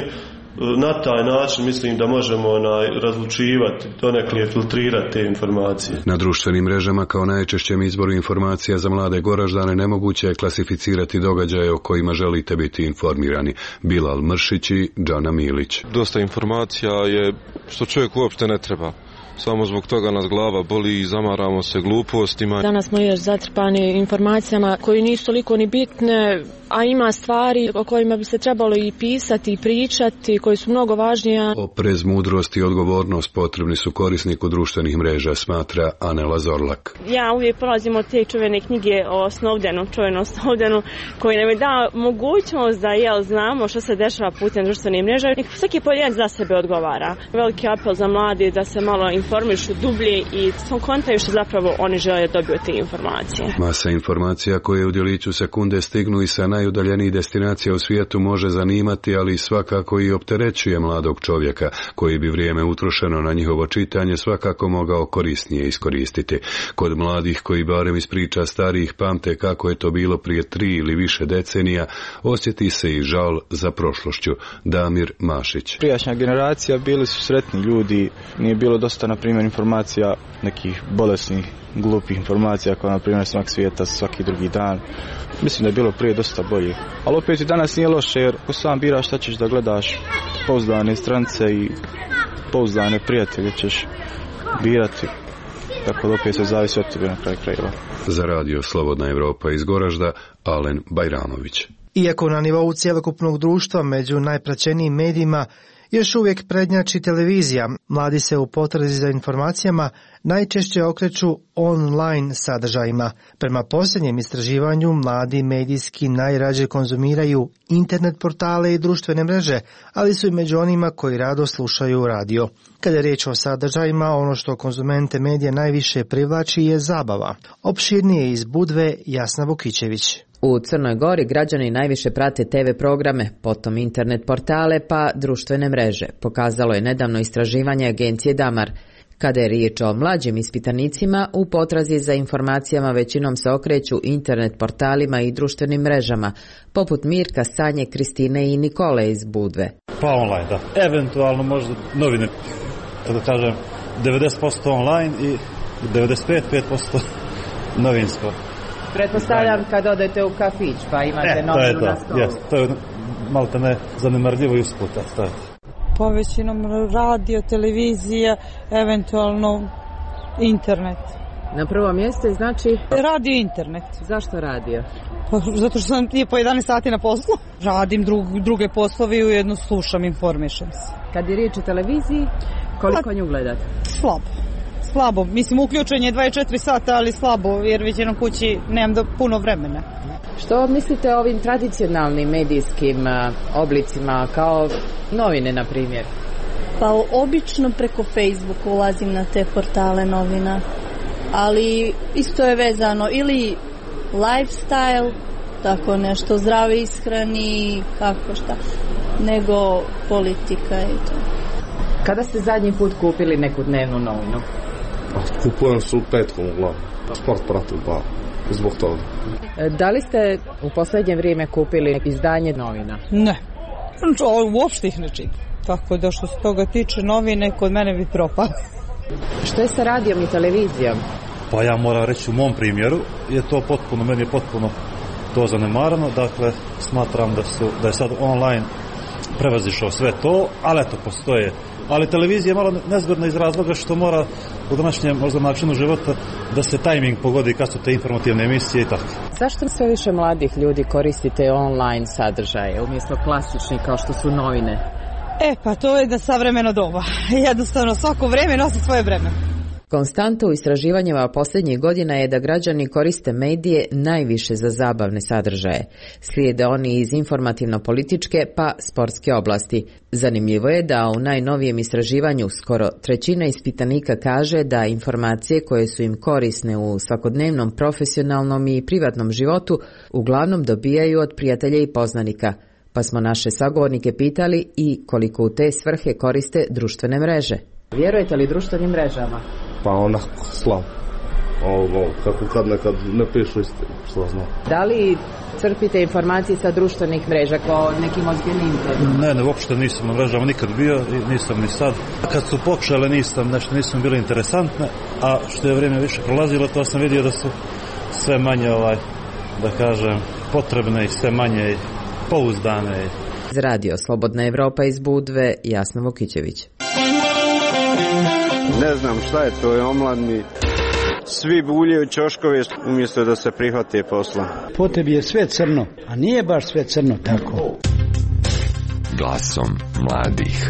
na taj način mislim da možemo onaj, razlučivati, donekle filtrirati te informacije. Na društvenim mrežama kao najčešćem izboru informacija za mlade Goraždane nemoguće je klasificirati događaje o kojima želite biti informirani. Bilal Mršić i Džana Milić. Dosta informacija je što čovjek uopšte ne treba. Samo zbog toga nas glava boli i zamaramo se glupostima. Danas smo još zatrpani informacijama koji nisu toliko ni bitne, a ima stvari o kojima bi se trebalo i pisati i pričati, koji su mnogo važnije. Oprez, mudrost i odgovornost potrebni su korisniku društvenih mreža, smatra Anela Zorlak. Ja uvijek polazim od te čuvene knjige o Snowdenu, čuvenom Snowdenu, koji nam je dao mogućnost da jel, znamo što se dešava putem društvenih mreža. Svaki pojedinac za sebe odgovara. Veliki apel za mladi da se malo informišu dublje i kontaju što zapravo oni žele dobiti te informacije. Masa informacija koje u djeliću sekunde stignu i sa najudaljenijih destinacija u svijetu može zanimati, ali svakako i opterećuje mladog čovjeka, koji bi vrijeme utrošeno na njihovo čitanje svakako mogao korisnije iskoristiti. Kod mladih koji barem iz priča starijih pamte kako je to bilo prije tri ili više decenija, osjeti se i žal za prošlošću. Damir Mašić. Prijašnja generacija bili su sretni ljudi, nije bilo dosta na primjer informacija nekih bolesnih, glupih informacija kao na primjer smak svijeta svaki drugi dan. Mislim da je bilo prije dosta bolje. Ali opet i danas nije loše jer ko sam biraš šta ćeš da gledaš, pouzdane strance i pouzdane prijatelje ćeš birati. Tako da opet se zavisi od tebe na kraju krajeva. Za radio Slobodna Evropa iz Goražda, Alen Bajramović. Iako na nivou cjelokupnog društva među najpraćenijim medijima još uvijek prednjači televizija, mladi se u potrazi za informacijama najčešće okreću online sadržajima. Prema posljednjem istraživanju, mladi medijski najrađe konzumiraju internet portale i društvene mreže, ali su i među onima koji rado slušaju radio. Kada je riječ o sadržajima, ono što konzumente medija najviše privlači je zabava. Opširnije iz Budve Jasna Vukićević. U Crnoj Gori građani najviše prate te ve programe, potom internet portale pa društvene mreže, pokazalo je nedavno istraživanje agencije Damar. Kada je riječ o mlađim ispitanicima, u potrazi za informacijama većinom se okreću internet portalima i društvenim mrežama, poput Mirka, Sanje, Kristine i Nikole iz Budve. Pa online, da. Eventualno možda novine, da kažem, devedeset posto online i devedeset pet, pet posto novinsko. Pretpostavljam kad odete u kafić pa imate e, novinu na stolu. Yes, to je malo te ne zanemarljivo i usputa staviti. Po većinom radio, televizija, eventualno internet. Na prvo mjesto znači? Radio i internet. Zašto radio? Pa, zato što sam tije po jedanaest sati na poslu. Radim drug, druge poslove i ujedno slušam, informišem se. Kad je riječ o televiziji, koliko pa, nju gledate? Slabo. Slabo. Mislim, uključen je dvadeset četiri sata, ali slabo, jer već jednom kući nemam da puno vremena. Što mislite o ovim tradicionalnim medijskim oblicima, kao novine, na primjer? Pa obično preko Facebooka ulazim na te portale novina, ali isto je vezano ili lifestyle, tako nešto, zdrave ishrani, kako šta, nego politika i to. Kada ste zadnji put kupili neku dnevnu novinu? Kupujem su petkom uglavnom. Sport pratim, pa zbog toga. Da li ste u posljednje vrijeme kupili izdanje novina? Ne, uopšte ih ne čitam. Tako da što se toga tiče novine, kod mene bi propao. Što je sa radijom i televizijom? Pa ja moram reći u mom primjeru je to potpuno, meni je potpuno to zanemarano, dakle smatram da, su, da je sad online prevazišao sve to, ali eto postoje. Ali televizija je malo nezgodna iz razloga što mora u današnjem možda načinu života da se tajming pogodi kad su te informativne emisije i tako. Zašto sve više mladih ljudi koristite online sadržaje umjesto klasičnih kao što su novine? E pa to je da savremeno doba. Jednostavno svako vreme nosi svoje vreme. Konstanta u istraživanjima posljednjih godina je da građani koriste medije najviše za zabavne sadržaje. Slijede oni iz informativno-političke pa sportske oblasti. Zanimljivo je da u najnovijem istraživanju skoro trećina ispitanika kaže da informacije koje su im korisne u svakodnevnom profesionalnom i privatnom životu uglavnom dobijaju od prijatelja i poznanika. Pa smo naše sagovornike pitali i koliko u te svrhe koriste društvene mreže. Vjerujete li društvenim mrežama? Pa onako slabo. Ovo, kako kad nekad ne pišu istinu, što znam. Da li crpite informacije sa društvenih mreža kao nekim ozbiljnim internetom? Ne, ne, uopšte nisam na mrežama nikad bio i nisam ni sad. Kad su počele nisam, nešto nisam bile interesantne, a što je vrijeme više prolazilo, to sam vidio da su sve manje, ovaj, da kažem, potrebne i sve manje pouzdane. Za radio Slobodna Evropa iz Budve, Jasna Vukićević. Ne znam šta je to, je omladni. Svi buljaju ćoškove umjesto da se prihvate posla. Po tebi je sve crno, a nije baš sve crno tako. Glasom mladih.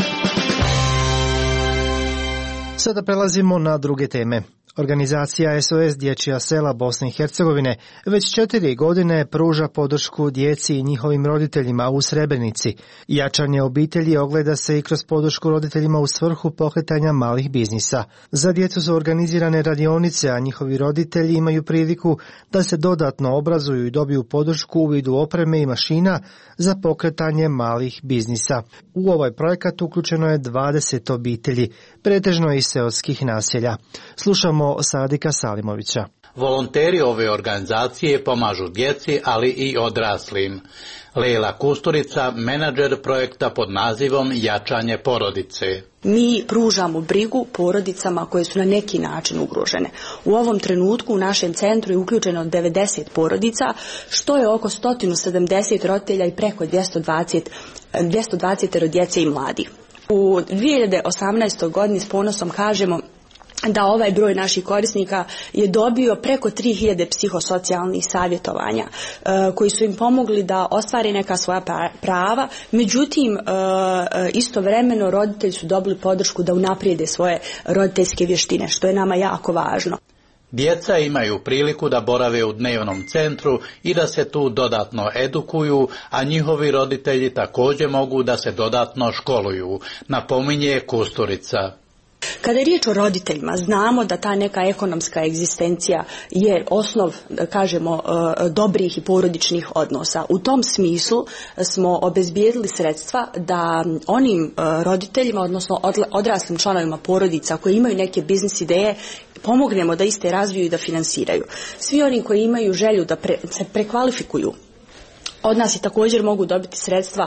Sada prelazimo na druge teme. Organizacija S O S Dječja sela Bosne i Hercegovine već četiri godine pruža podršku djeci i njihovim roditeljima u Srebrenici. Jačanje obitelji ogleda se i kroz podršku roditeljima u svrhu pokretanja malih biznisa. Za djecu su organizirane radionice, a njihovi roditelji imaju priliku da se dodatno obrazuju i dobiju podršku u vidu opreme i mašina za pokretanje malih biznisa. U ovaj projekat uključeno je dvadeset obitelji, pretežno iz seoskih naselja. Slušamo Sadika Salimovića. Volonteri ove organizacije pomažu djeci, ali i odraslim. Lela Kusturica, menadžer projekta pod nazivom Jačanje porodice. Mi pružamo brigu porodicama koje su na neki način ugrožene. U ovom trenutku u našem centru je uključeno devedeset porodica, što je oko sto sedamdeset roditelja i preko dvjesto dvadeset, dvjesto dvadeset djece i mladih. U dvije hiljade osamnaestoj godini s ponosom kažemo da ovaj broj naših korisnika je dobio preko tri hiljade psihosocijalnih savjetovanja e, koji su im pomogli da ostvare neka svoja prava, međutim e, istovremeno roditelji su dobili podršku da unaprijede svoje roditeljske vještine, što je nama jako važno. Djeca imaju priliku da borave u dnevnom centru i da se tu dodatno edukuju, a njihovi roditelji također mogu da se dodatno školuju, napominje Kusturica. Kada je riječ o roditeljima, znamo da ta neka ekonomska egzistencija je osnov, da kažemo, dobrih i porodičnih odnosa. U tom smislu smo obezbijedili sredstva da onim roditeljima, odnosno odraslim članovima porodica koji imaju neke biznis ideje, pomognemo da iste razviju i da finansiraju. Svi oni koji imaju želju da pre, se prekvalifikuju od nas i također mogu dobiti sredstva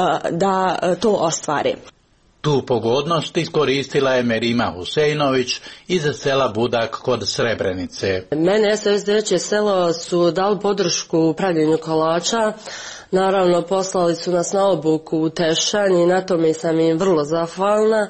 da to ostvare. Tu pogodnost iskoristila je Merima Huseinović iz sela Budak kod Srebrenice. Mene S O S Dječje selo su dali podršku u pravljenju kolača. Naravno, poslali su nas na obuku u Tešanj i na tome sam im vrlo zahvalna.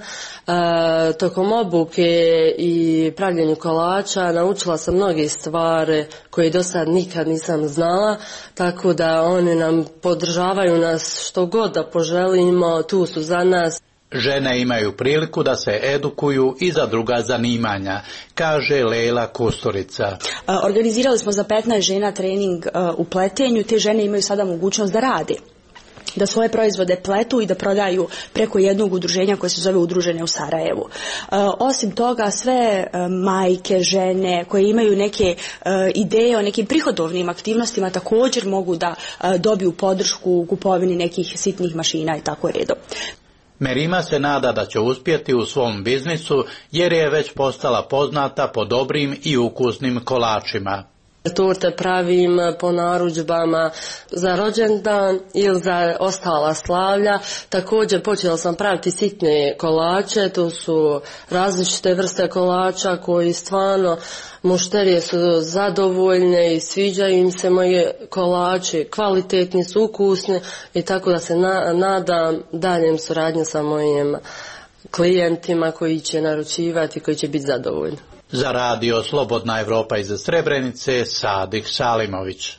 E, tokom obuke i pravljenju kolača naučila sam mnoge stvari koje do sad nikad nisam znala, tako da oni nam podržavaju nas što god da poželimo, tu su za nas. Žene imaju priliku da se edukuju i za druga zanimanja, kaže Lela Kusturica. Organizirali smo za petnaest žena trening u pletenju, te žene imaju sada mogućnost da rade. da svoje proizvode pletu i da prodaju preko jednog udruženja koje se zove Udružene u Sarajevu. E, osim toga, sve e, majke, žene koje imaju neke e, ideje o nekim prihodovnim aktivnostima također mogu da e, dobiju podršku u kupovini nekih sitnih mašina i tako redom. Merima se nada da će uspjeti u svom biznisu jer je već postala poznata po dobrim i ukusnim kolačima. Torte pravim po narudžbama za rođendan ili za ostala slavlja. Također počela sam praviti sitne kolače, to su različite vrste kolača koji stvarno mušterije su zadovoljne i sviđaju im se moji kolači, kvalitetni su, ukusni i tako da se na, nadam daljem suradnju sa mojim klijentima koji će naručivati, koji će biti zadovoljni. Za radio Slobodna Evropa iz Srebrenice, Sadik Salimović.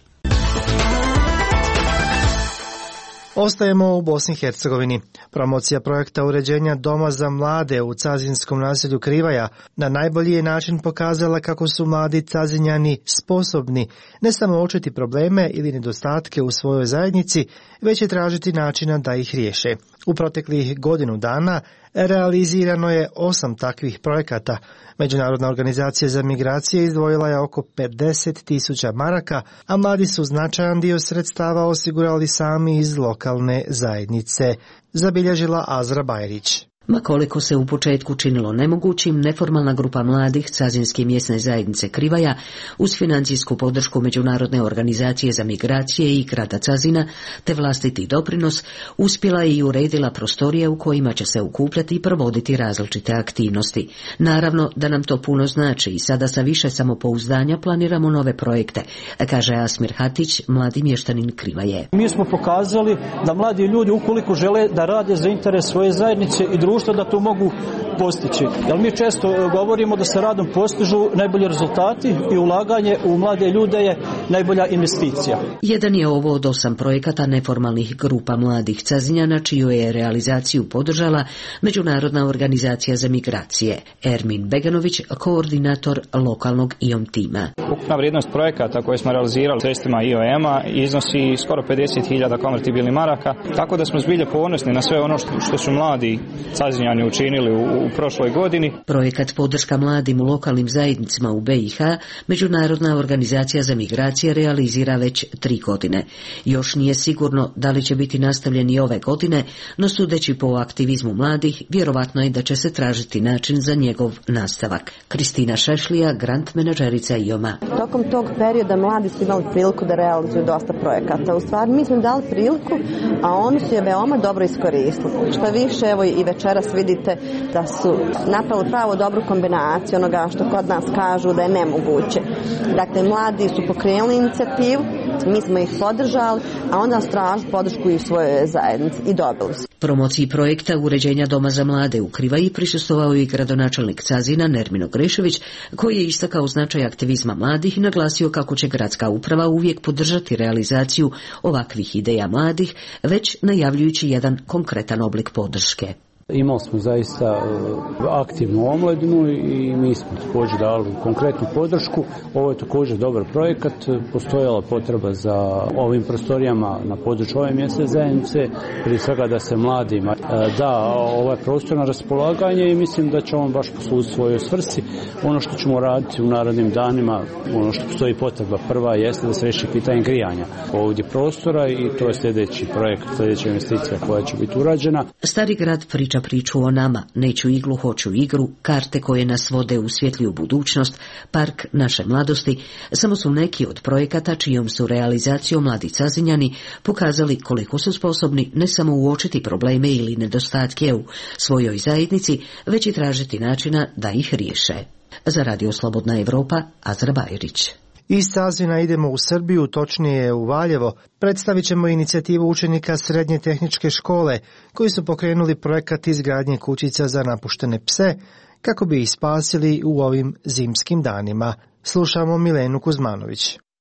Ostajemo u Bosni i Hercegovini. Promocija projekta uređenja Doma za mlade u cazinskom naselju Krivaja na najbolji je način pokazala kako su mladi cazinjani sposobni ne samo uočiti probleme ili nedostatke u svojoj zajednici, već i tražiti načina da ih riješe. U proteklih godinu dana realizirano je osam takvih projekata. Međunarodna organizacija za migracije izdvojila je oko pedeset tisuća maraka, a mladi su značajan dio sredstava osigurali sami iz lokalne zajednice, zabilježila Azra Bajrić. Ma koliko se u početku činilo nemogućim, neformalna grupa mladih Cazinske mjesne zajednice Krivaja uz financijsku podršku Međunarodne organizacije za migracije i grada Cazina te vlastiti doprinos uspjela je i uredila prostorije u kojima će se ukupljati i provoditi različite aktivnosti. Naravno da nam to puno znači i sada sa više samopouzdanja planiramo nove projekte, kaže Asmir Hatić, mladi mještanin Krivaje. Mi smo pokazali da mladi ljudi ukoliko žele da rade za interes svoje zajednice i društva da to mogu postići. Jer mi često govorimo da se radom postižu najbolji rezultati i ulaganje u mlade ljude je najbolja investicija. Jedan je ovo od osam projekata neformalnih grupa mladih Cazinjana čiju je realizaciju podržala Međunarodna organizacija za migracije. Ermin Beganović, koordinator lokalnog I O M tima. Ukupna vrijednost projekata koje smo realizirali sredstvima I O M-a iznosi skoro pedeset hiljada konvertibilnih maraka, tako da smo zbilja ponosni na sve ono što, što su mladi Cazinjani učinili u, u prošloj godini. Projekat podrška mladim u lokalnim zajednicama u B i H Međunarodna organizacija za migracije realizira već tri godine. Još nije sigurno da li će biti nastavljen i ove godine, no sudeći po aktivizmu mladih, vjerovatno je da će se tražiti način za njegov nastavak. Kristina Šešlija, grant menadžerica I O M-a. Tokom tog perioda mladi su imali priliku da realizuju dosta projekata. U stvari mi smo dali priliku, a oni su je veoma dobro iskoristili. Što više, evo i večeras vidite da su napravili pravo dobru kombinaciju onoga što kod nas kažu da je nemoguće. Dakle, mladi su pokrenuli inicijativu, mi smo ih podržali, a onda su tražili podršku i u svojoj zajednici i dobili su. Promociji projekta uređenja Doma za mlade u Krivaji prisustvovao i gradonačelnik Cazina Nermino Grešević, koji je istakao značaj aktivizma mladih i naglasio kako će gradska uprava uvijek podržati realizaciju ovakvih ideja mladih, već najavljujući jedan konkretan oblik podrške. Imali smo zaista aktivnu omladinu i mi smo također dali konkretnu podršku. Ovo je također dobar projekat. Postojala potreba za ovim prostorijama na području ove mjesne zajednice, prije svega da se mladima da ovaj prostor na raspolaganje i mislim da će on baš poslužiti svojoj svrsi. Ono što ćemo raditi u narednim danima, ono što postoji potreba prva jeste da se riješi pitanje grijanja ovdje prostora i to je sljedeći projekt, sljedeća investicija koja će biti urađena. Stari grad priča priču o nama, neću iglu, hoću igru, karte koje nas vode u svjetliju budućnost, park naše mladosti, samo su neki od projekata čijom su realizacijom mladi Cazinjani pokazali koliko su sposobni ne samo uočiti probleme ili nedostatke u svojoj zajednici, već i tražiti načina da ih riješe. Za Radio Slobodna Evropa, Azra Bajrić. Iz Cazina idemo u Srbiju, točnije u Valjevo. Predstavit ćemo inicijativu učenika Srednje tehničke škole koji su pokrenuli projekat izgradnje kućica za napuštene pse kako bi ih spasili u ovim zimskim danima. Slušamo Milenu Kuzmanović.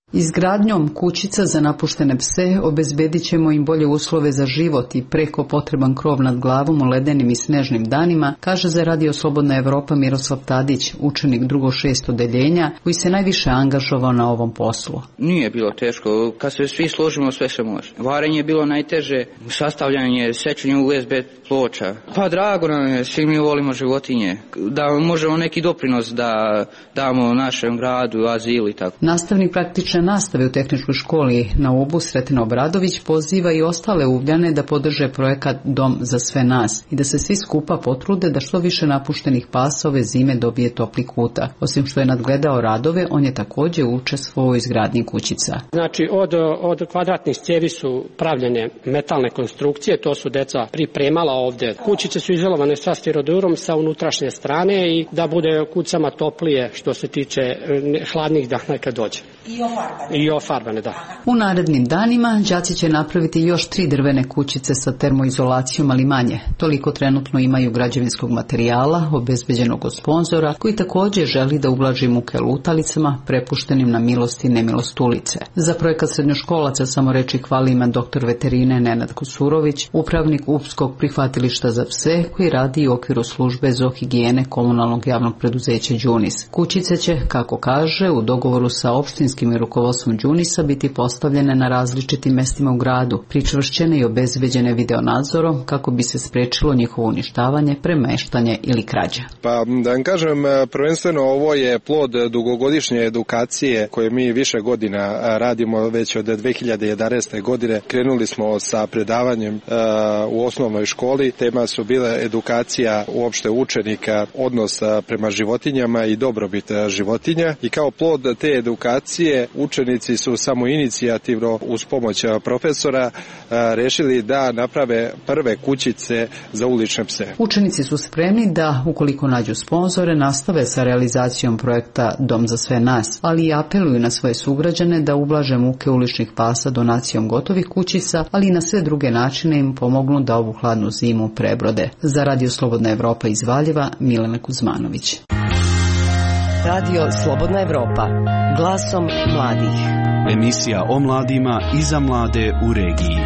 Izgradnjom kućica za napuštene pse obezbedit ćemo im bolje uslove za život i preko potreban krov nad glavom u ledenim i snežnim danima, kaže za Radio Slobodna Evropa Miroslav Tadić, učenik drugog šest odeljenja, koji se najviše angažovao na ovom poslu. Nije bilo teško, kad se svi složimo sve se može. Varenje je bilo najteže, sastavljanje, sečenje u U S B ploča. Pa drago nam je, svi mi volimo životinje, da možemo neki doprinos da damo našem gradu, azilu i tako. Nastavnik praktične nastave u tehničkoj školi na Ubu Sretina Obradović poziva i ostale Ugljane da podrže projekat Dom za sve nas i da se svi skupa potrude da što više napuštenih pasa ove zime dobije topli kuta. Osim što je nadgledao radove, on je također učestvovao u izgradnji kućica. Znači od, od kvadratnih cijevi su pravljene metalne konstrukcije, to su deca pripremala ovdje. Kućice su izolovane sa stirodurom sa unutrašnje strane i da bude kucama toplije što se tiče hladnih dana kad dođe. I ofarbane. I ofarbane, da. U narednim danima đaci će napraviti još tri drvene kućice sa termoizolacijom, ali manje. Toliko trenutno imaju građevinskog materijala, obezbeđenog od sponzora, koji također želi da ublaži muke lutalicama, prepuštenim na milost i nemilost ulice. Za projekat srednjoškolaca samo reči hvali ima doktor veterine Nenad Kusurović, upravnik Upskog prihvatilišta za pse, koji radi u okviru službe zoohigijene komunalnog javnog preduzeća Đunis. Kućice će, kako kaže, u dogovoru sa opštinskim i rukovodstvom Đunisa biti postavljene na različitim mestima u gradu, pričvršćene i obezbeđene videonadzorom kako bi se sprečilo njihovo uništavanje, premeštanje ili krađa. Pa da vam kažem, prvenstveno ovo je plod dugogodišnje edukacije koje mi više godina radimo, već od dve hiljade jedanaeste. godine. Krenuli smo sa predavanjem uh, u osnovnoj školi. Tema su bile edukacija uopšte učenika, odnos prema životinjama i dobrobit životinja. I kao plod te edukacije učenici su samoinicijativno uz pomoć profesora uh, rešili da naprave prve kućice za ulične pse. Učenici su spremni da, ukoliko nađu sponzore, nastave sa realizacijom projekta Dom za sve nas, ali i apeluju na svoje sugrađane da ublaže muke uličnih pasa donacijom gotovih kućica, ali i na sve druge načine im pomognu da ovu hladnu zimu prebrode. Za Radio Slobodna Evropa iz Valjeva, Milena Kuzmanović. Radio Slobodna Evropa, glasom mladih. Emisija o mladima i za mlade u regiji.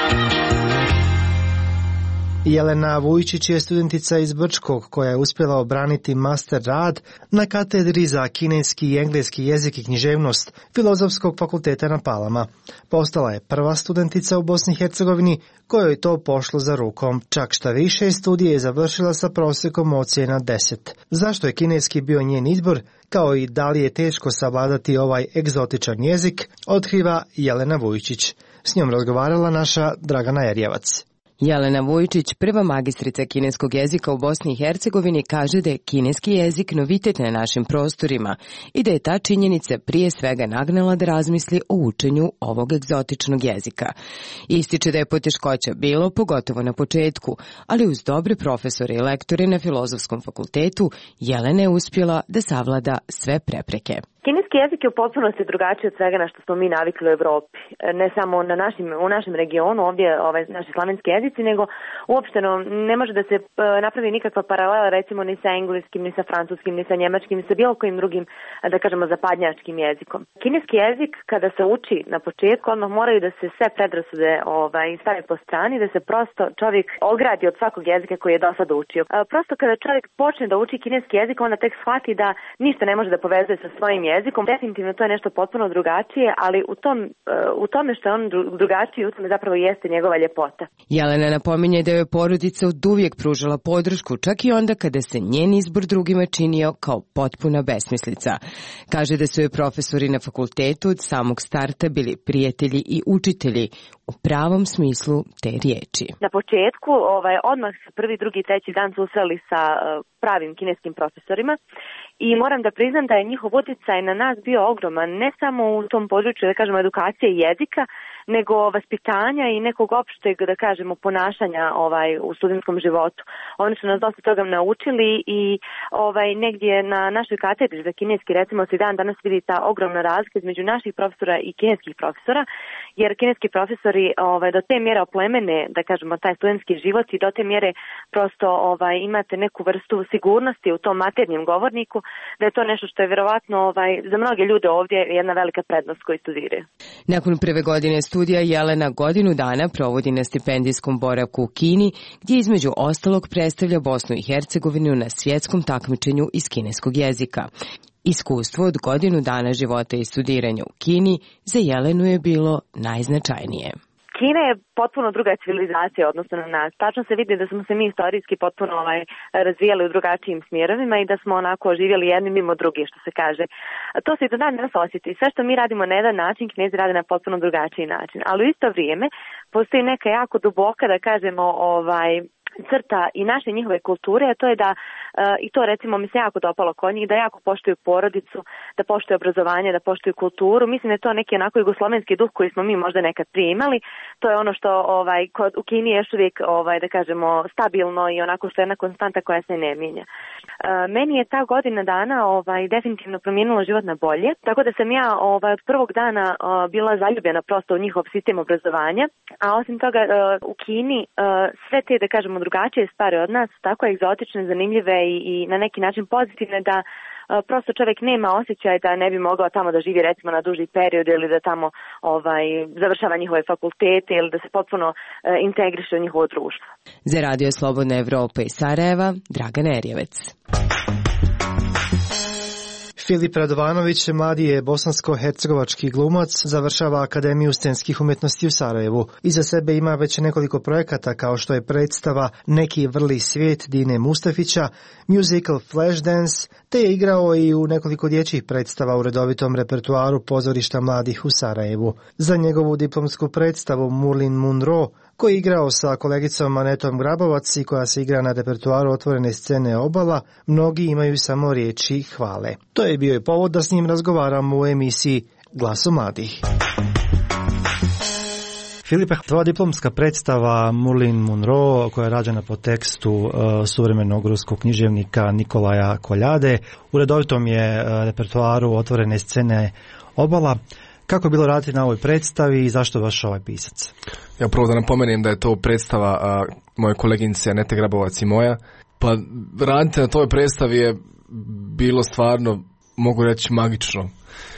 Jelena Vujčić je studentica iz Brčkog koja je uspjela obraniti master rad na katedri za kineski i engleski jezik i književnost Filozofskog fakulteta na Palama. Postala je prva studentica u Bosni i Hercegovini kojoj je to pošlo za rukom. Čak šta više, studije je završila sa prosjekom ocjena deset. Zašto je kineski bio njen izbor, kao i da li je teško savladati ovaj egzotičan jezik, otkriva Jelena Vujčić. S njom razgovarala naša Dragana Erjevac. Jelena Vujčić, prva magistrica kineskog jezika u Bosni i Hercegovini, kaže da je kineski jezik novitet na našim prostorima i da je ta činjenica prije svega nagnala da razmisli o učenju ovog egzotičnog jezika. Ističe da je poteškoća bilo, pogotovo na početku, ali uz dobre profesore i lektore na Filozofskom fakultetu, Jelena je uspjela da savlada sve prepreke. Kineski jezik je u potpunosti drugačiji od svega na što smo mi navikli u Evropi. Ne samo na našim, u našem regionu, ovdje ovaj, naši slavenski jezici, nego uopšteno ne može da se napravi nikakva paralela recimo ni sa engleskim, ni sa francuskim, ni sa njemačkim, ni sa bilo kojim drugim, da kažemo, zapadnjačkim jezikom. Kineski jezik kada se uči na početku, odmah moraju da se sve predrasude ovaj, stave po strani, da se prosto čovjek ogradi od svakog jezika koji je do sada učio. Prosto kada čovjek počne da uči kineski jezik, onda tek shvati da ništa ne može da povezuje sa svojim jezikom. jezikom. Definitivno to je nešto potpuno drugačije, ali u, tom, u tome što je on drugačiji, u tome zapravo jeste njegova ljepota. Jelena napominje da je porodica od uvijek pružala podršku, čak i onda kada se njen izbor drugima činio kao potpuna besmislica. Kaže da su joj profesori na fakultetu od samog starta bili prijatelji i učitelji u pravom smislu te riječi. Na početku, ovaj, odmah prvi, drugi, treći dan susreli sa uh, pravim kineskim profesorima i moram da priznam da je njihov utjecaj na nas bio ogroman, ne samo u tom području, da kažemo, edukacije jezika, nego vaspitanja i nekog opšteg, da kažemo, ponašanja ovaj u studentskom životu. Oni su nas dosta toga naučili i ovaj negdje na našoj katedri za kineski, recimo, se dan danas vidi ta ogromna razlika između naših profesora i kineskih profesora, jer kineski profesori ovaj do te mjere oplemene, da kažemo, taj studentski život i do te mjere prosto ovaj imate neku vrstu sigurnosti u tom maternjem govorniku, da je to nešto što je vjerovatno ovaj, za mnoge ljude ovdje jedna velika prednost koji studiraju. Nakon prve godine studija Jelena godinu dana provodi na stipendijskom boravku u Kini, gdje između ostalog predstavlja Bosnu i Hercegovinu na svjetskom takmičenju iz kineskog jezika. Iskustvo od godinu dana života i studiranja u Kini za Jelenu je bilo najznačajnije. Kina je potpuno druga civilizacija odnosno na nas. Tačno se vidi da smo se mi istorijski potpuno ovaj, razvijali u drugačijim smjerovima i da smo onako živjeli jedni mimo drugi, što se kaže. To se i do danas osjeti. Sve što mi radimo na jedan način, Kinezi rade na potpuno drugačiji način. Ali u isto vrijeme postoji neka jako duboka, da kažemo, ovaj, crta i naše njihove kulture, a to je da, i to recimo mi se jako dopalo kod njih, da jako poštuju porodicu, da poštuju obrazovanje, da poštuju kulturu. Mislim da je to neki onako jugoslovenski duh koji smo mi možda nekad prije imali. To je ono što ovaj, kod, u Kini je još uvijek, ovaj, da kažemo, stabilno i onako što je jedna konstanta koja se ne mijenja. Meni je ta godina dana ovaj, definitivno promijenila život na bolje, tako da sam ja ovaj, od prvog dana bila zaljubljena prosto u njihov sistem obrazovanja, a osim toga u Kini sve te, da kažemo, drugačije stvari od nas, tako egzotične, zanimljive i, i na neki način pozitivne, da prosto čovjek nema osjećaj da ne bi mogao tamo da živi recimo na duži period ili da tamo ovaj, završava njihove fakultete ili da se potpuno uh, integriše u njihovo društvo. Za Radio Slobodna Evropa iz Sarajeva, Dragan Erjevec. Filip Radovanović, mladi je bosansko-hercegovački glumac, završava Akademiju scenskih umjetnosti u Sarajevu. Iza sebe ima već nekoliko projekata kao što je predstava Neki vrli svijet Dine Mustafića, musical Flashdance, te je igrao i u nekoliko dječjih predstava u redovitom repertuaru pozorišta mladih u Sarajevu. Za njegovu diplomsku predstavu Moulin Munro, koji je igrao sa kolegicom Anetom Grabovac i koja se igra na repertuaru otvorene scene Obala, mnogi imaju samo riječi hvale. To je bio i povod da s njim razgovaramo u emisiji Glaso mladih. Filipe, tvoja diplomska predstava Moulin Munro, koja je rađena po tekstu uh, suvremenog ruskog književnika Nikolaja Koljade, u redovitom je uh, repertuaru otvorene scene Obala. Kako je bilo raditi na ovoj predstavi i zašto baš ovaj pisac? Ja prvo da napomenem da je to predstava a, moje koleginice Anete Grabovac i moja. Pa raditi na toj predstavi je bilo stvarno, mogu reći, magično.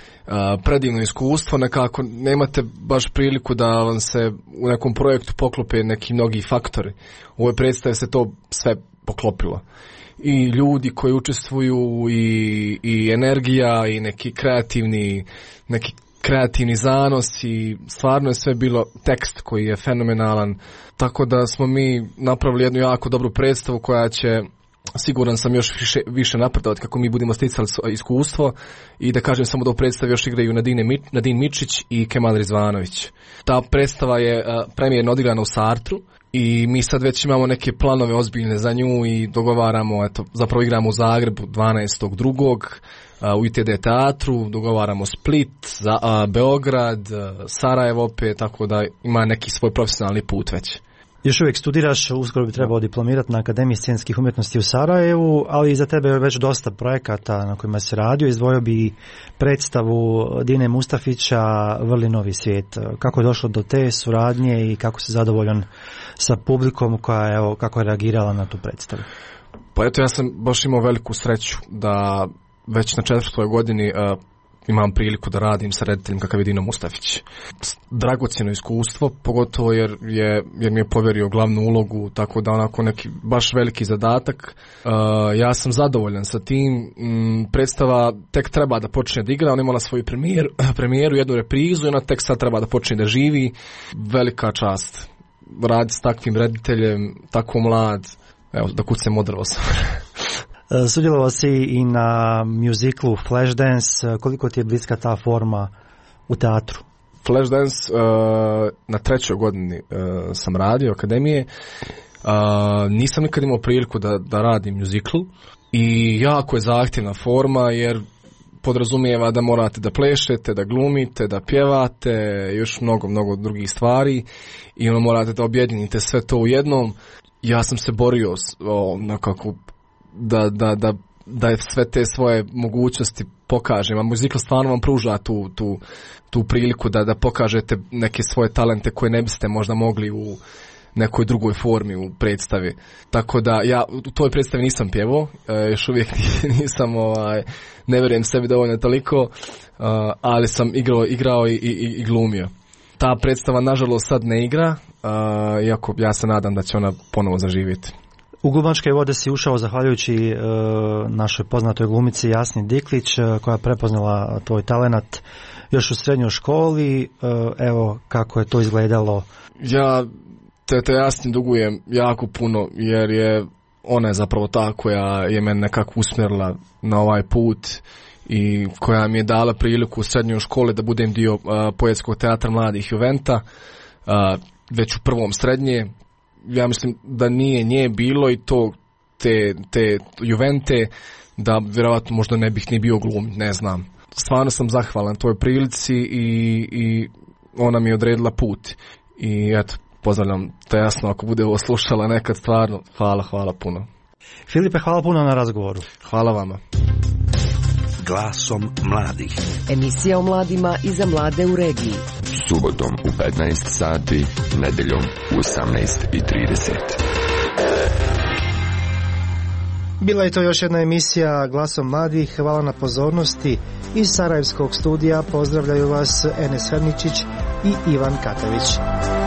A, predivno iskustvo, nekako nemate baš priliku da vam se u nekom projektu poklope neki mnogi faktori. U ovoj predstavi se to sve poklopilo. I ljudi koji učestvuju i, i energija i neki kreativni neki kreativni zanos i stvarno je sve bilo tekst koji je fenomenalan, tako da smo mi napravili jednu jako dobru predstavu koja će, siguran sam, još više, više napredovati kako mi budemo sticali iskustvo. I da kažem samo da u predstavi još igraju Nadine, Nadin Mičić i Kemal Rizvanović. Ta predstava je uh, premijerno odigrana u Sartru i mi sad već imamo neke planove ozbiljne za nju i dogovaramo, eto, zapravo igramo u Zagrebu dvanaestog drugog u I T D teatru, dogovaramo Split, za, a, Beograd, Sarajevo opet, tako da ima neki svoj profesionalni put već. Još uvijek studiraš, uskoro bi trebao diplomirati na Akademiji scenskih umjetnosti u Sarajevu, ali za tebe je već dosta projekata na kojima se radio. Izdvojio bi predstavu Dine Mustafića Vrli novi svijet. Kako je došlo do te suradnje i kako si zadovoljan sa publikom koja je, evo, kako je reagirala na tu predstavu? Pa eto, ja sam baš imao veliku sreću da već na četvrtoj godini uh, imam priliku da radim sa rediteljem kakav je Dino Mustafić. Dragocjeno iskustvo, pogotovo jer, je, jer mi je povjerio glavnu ulogu, tako da onako neki baš veliki zadatak. Uh, ja sam zadovoljan sa tim. Mm, predstava tek treba da počne da igra, ona imala svoju premijeru, premijeru, jednu reprizu i ona tek sad treba da počne da živi. Velika čast raditi s takvim rediteljem, tako mlad, evo da kucem odrvo sam. Sudjelovao si i na muziklu Flashdance. Koliko ti je bliska ta forma u teatru? Flashdance uh, na trećoj godini uh, sam radio akademije. Uh, nisam nikad imao priliku da, da radim muzikl i jako je zahtjevna forma jer podrazumijeva da morate da plešete, da glumite, da pjevate, još mnogo, mnogo drugih stvari i ono morate da objedinite sve to u jednom. Ja sam se borio o, nekako Da, da, da, da sve te svoje mogućnosti pokažem, a muzikal stvarno vam pruža tu, tu, tu priliku da, da pokažete neke svoje talente koje ne biste možda mogli u nekoj drugoj formi u predstavi. Tako da ja u toj predstavi nisam pjevao, e, još uvijek nisam, ovaj, ne vjerujem sebi dovoljno toliko, uh, ali sam igrao, igrao i, i, i glumio. Ta predstava nažalost sad ne igra, uh, iako ja se nadam da će ona ponovo zaživjeti. U Glumačke vode si ušao zahvaljujući uh, našoj poznatoj glumici Jasni Diklić, uh, koja je prepoznala tvoj talenat još u srednjoj školi. Uh, evo kako je to izgledalo. Ja te, te Jasni dugujem jako puno, jer je ona je zapravo ta koja je mene nekako usmjerila na ovaj put i koja mi je dala priliku u srednjoj školi da budem dio uh, Poetskog teatra mladih Juventa, uh, već u prvom srednje. Ja mislim da nije nje bilo i to te, te Juvente, da vjerojatno možda ne bih ni bio glum, ne znam. Stvarno sam zahvalan toj prilici i, i ona mi je odredila put. I eto, pozdravljam te Jasno ako bude ovo slušala nekad, stvarno hvala, hvala puno. Filipe, hvala puno na razgovoru. Hvala vama. Glasom mladih. Emisija o mladima i za mlade u regiji. Subotom u petnaest sati, nedeljom u osamnaest i trideset. Bila je to još jedna emisija Glasom mladih. Hvala na pozornosti. Iz Sarajevskog studija pozdravljaju vas Enes Ferničić i Ivan Katević.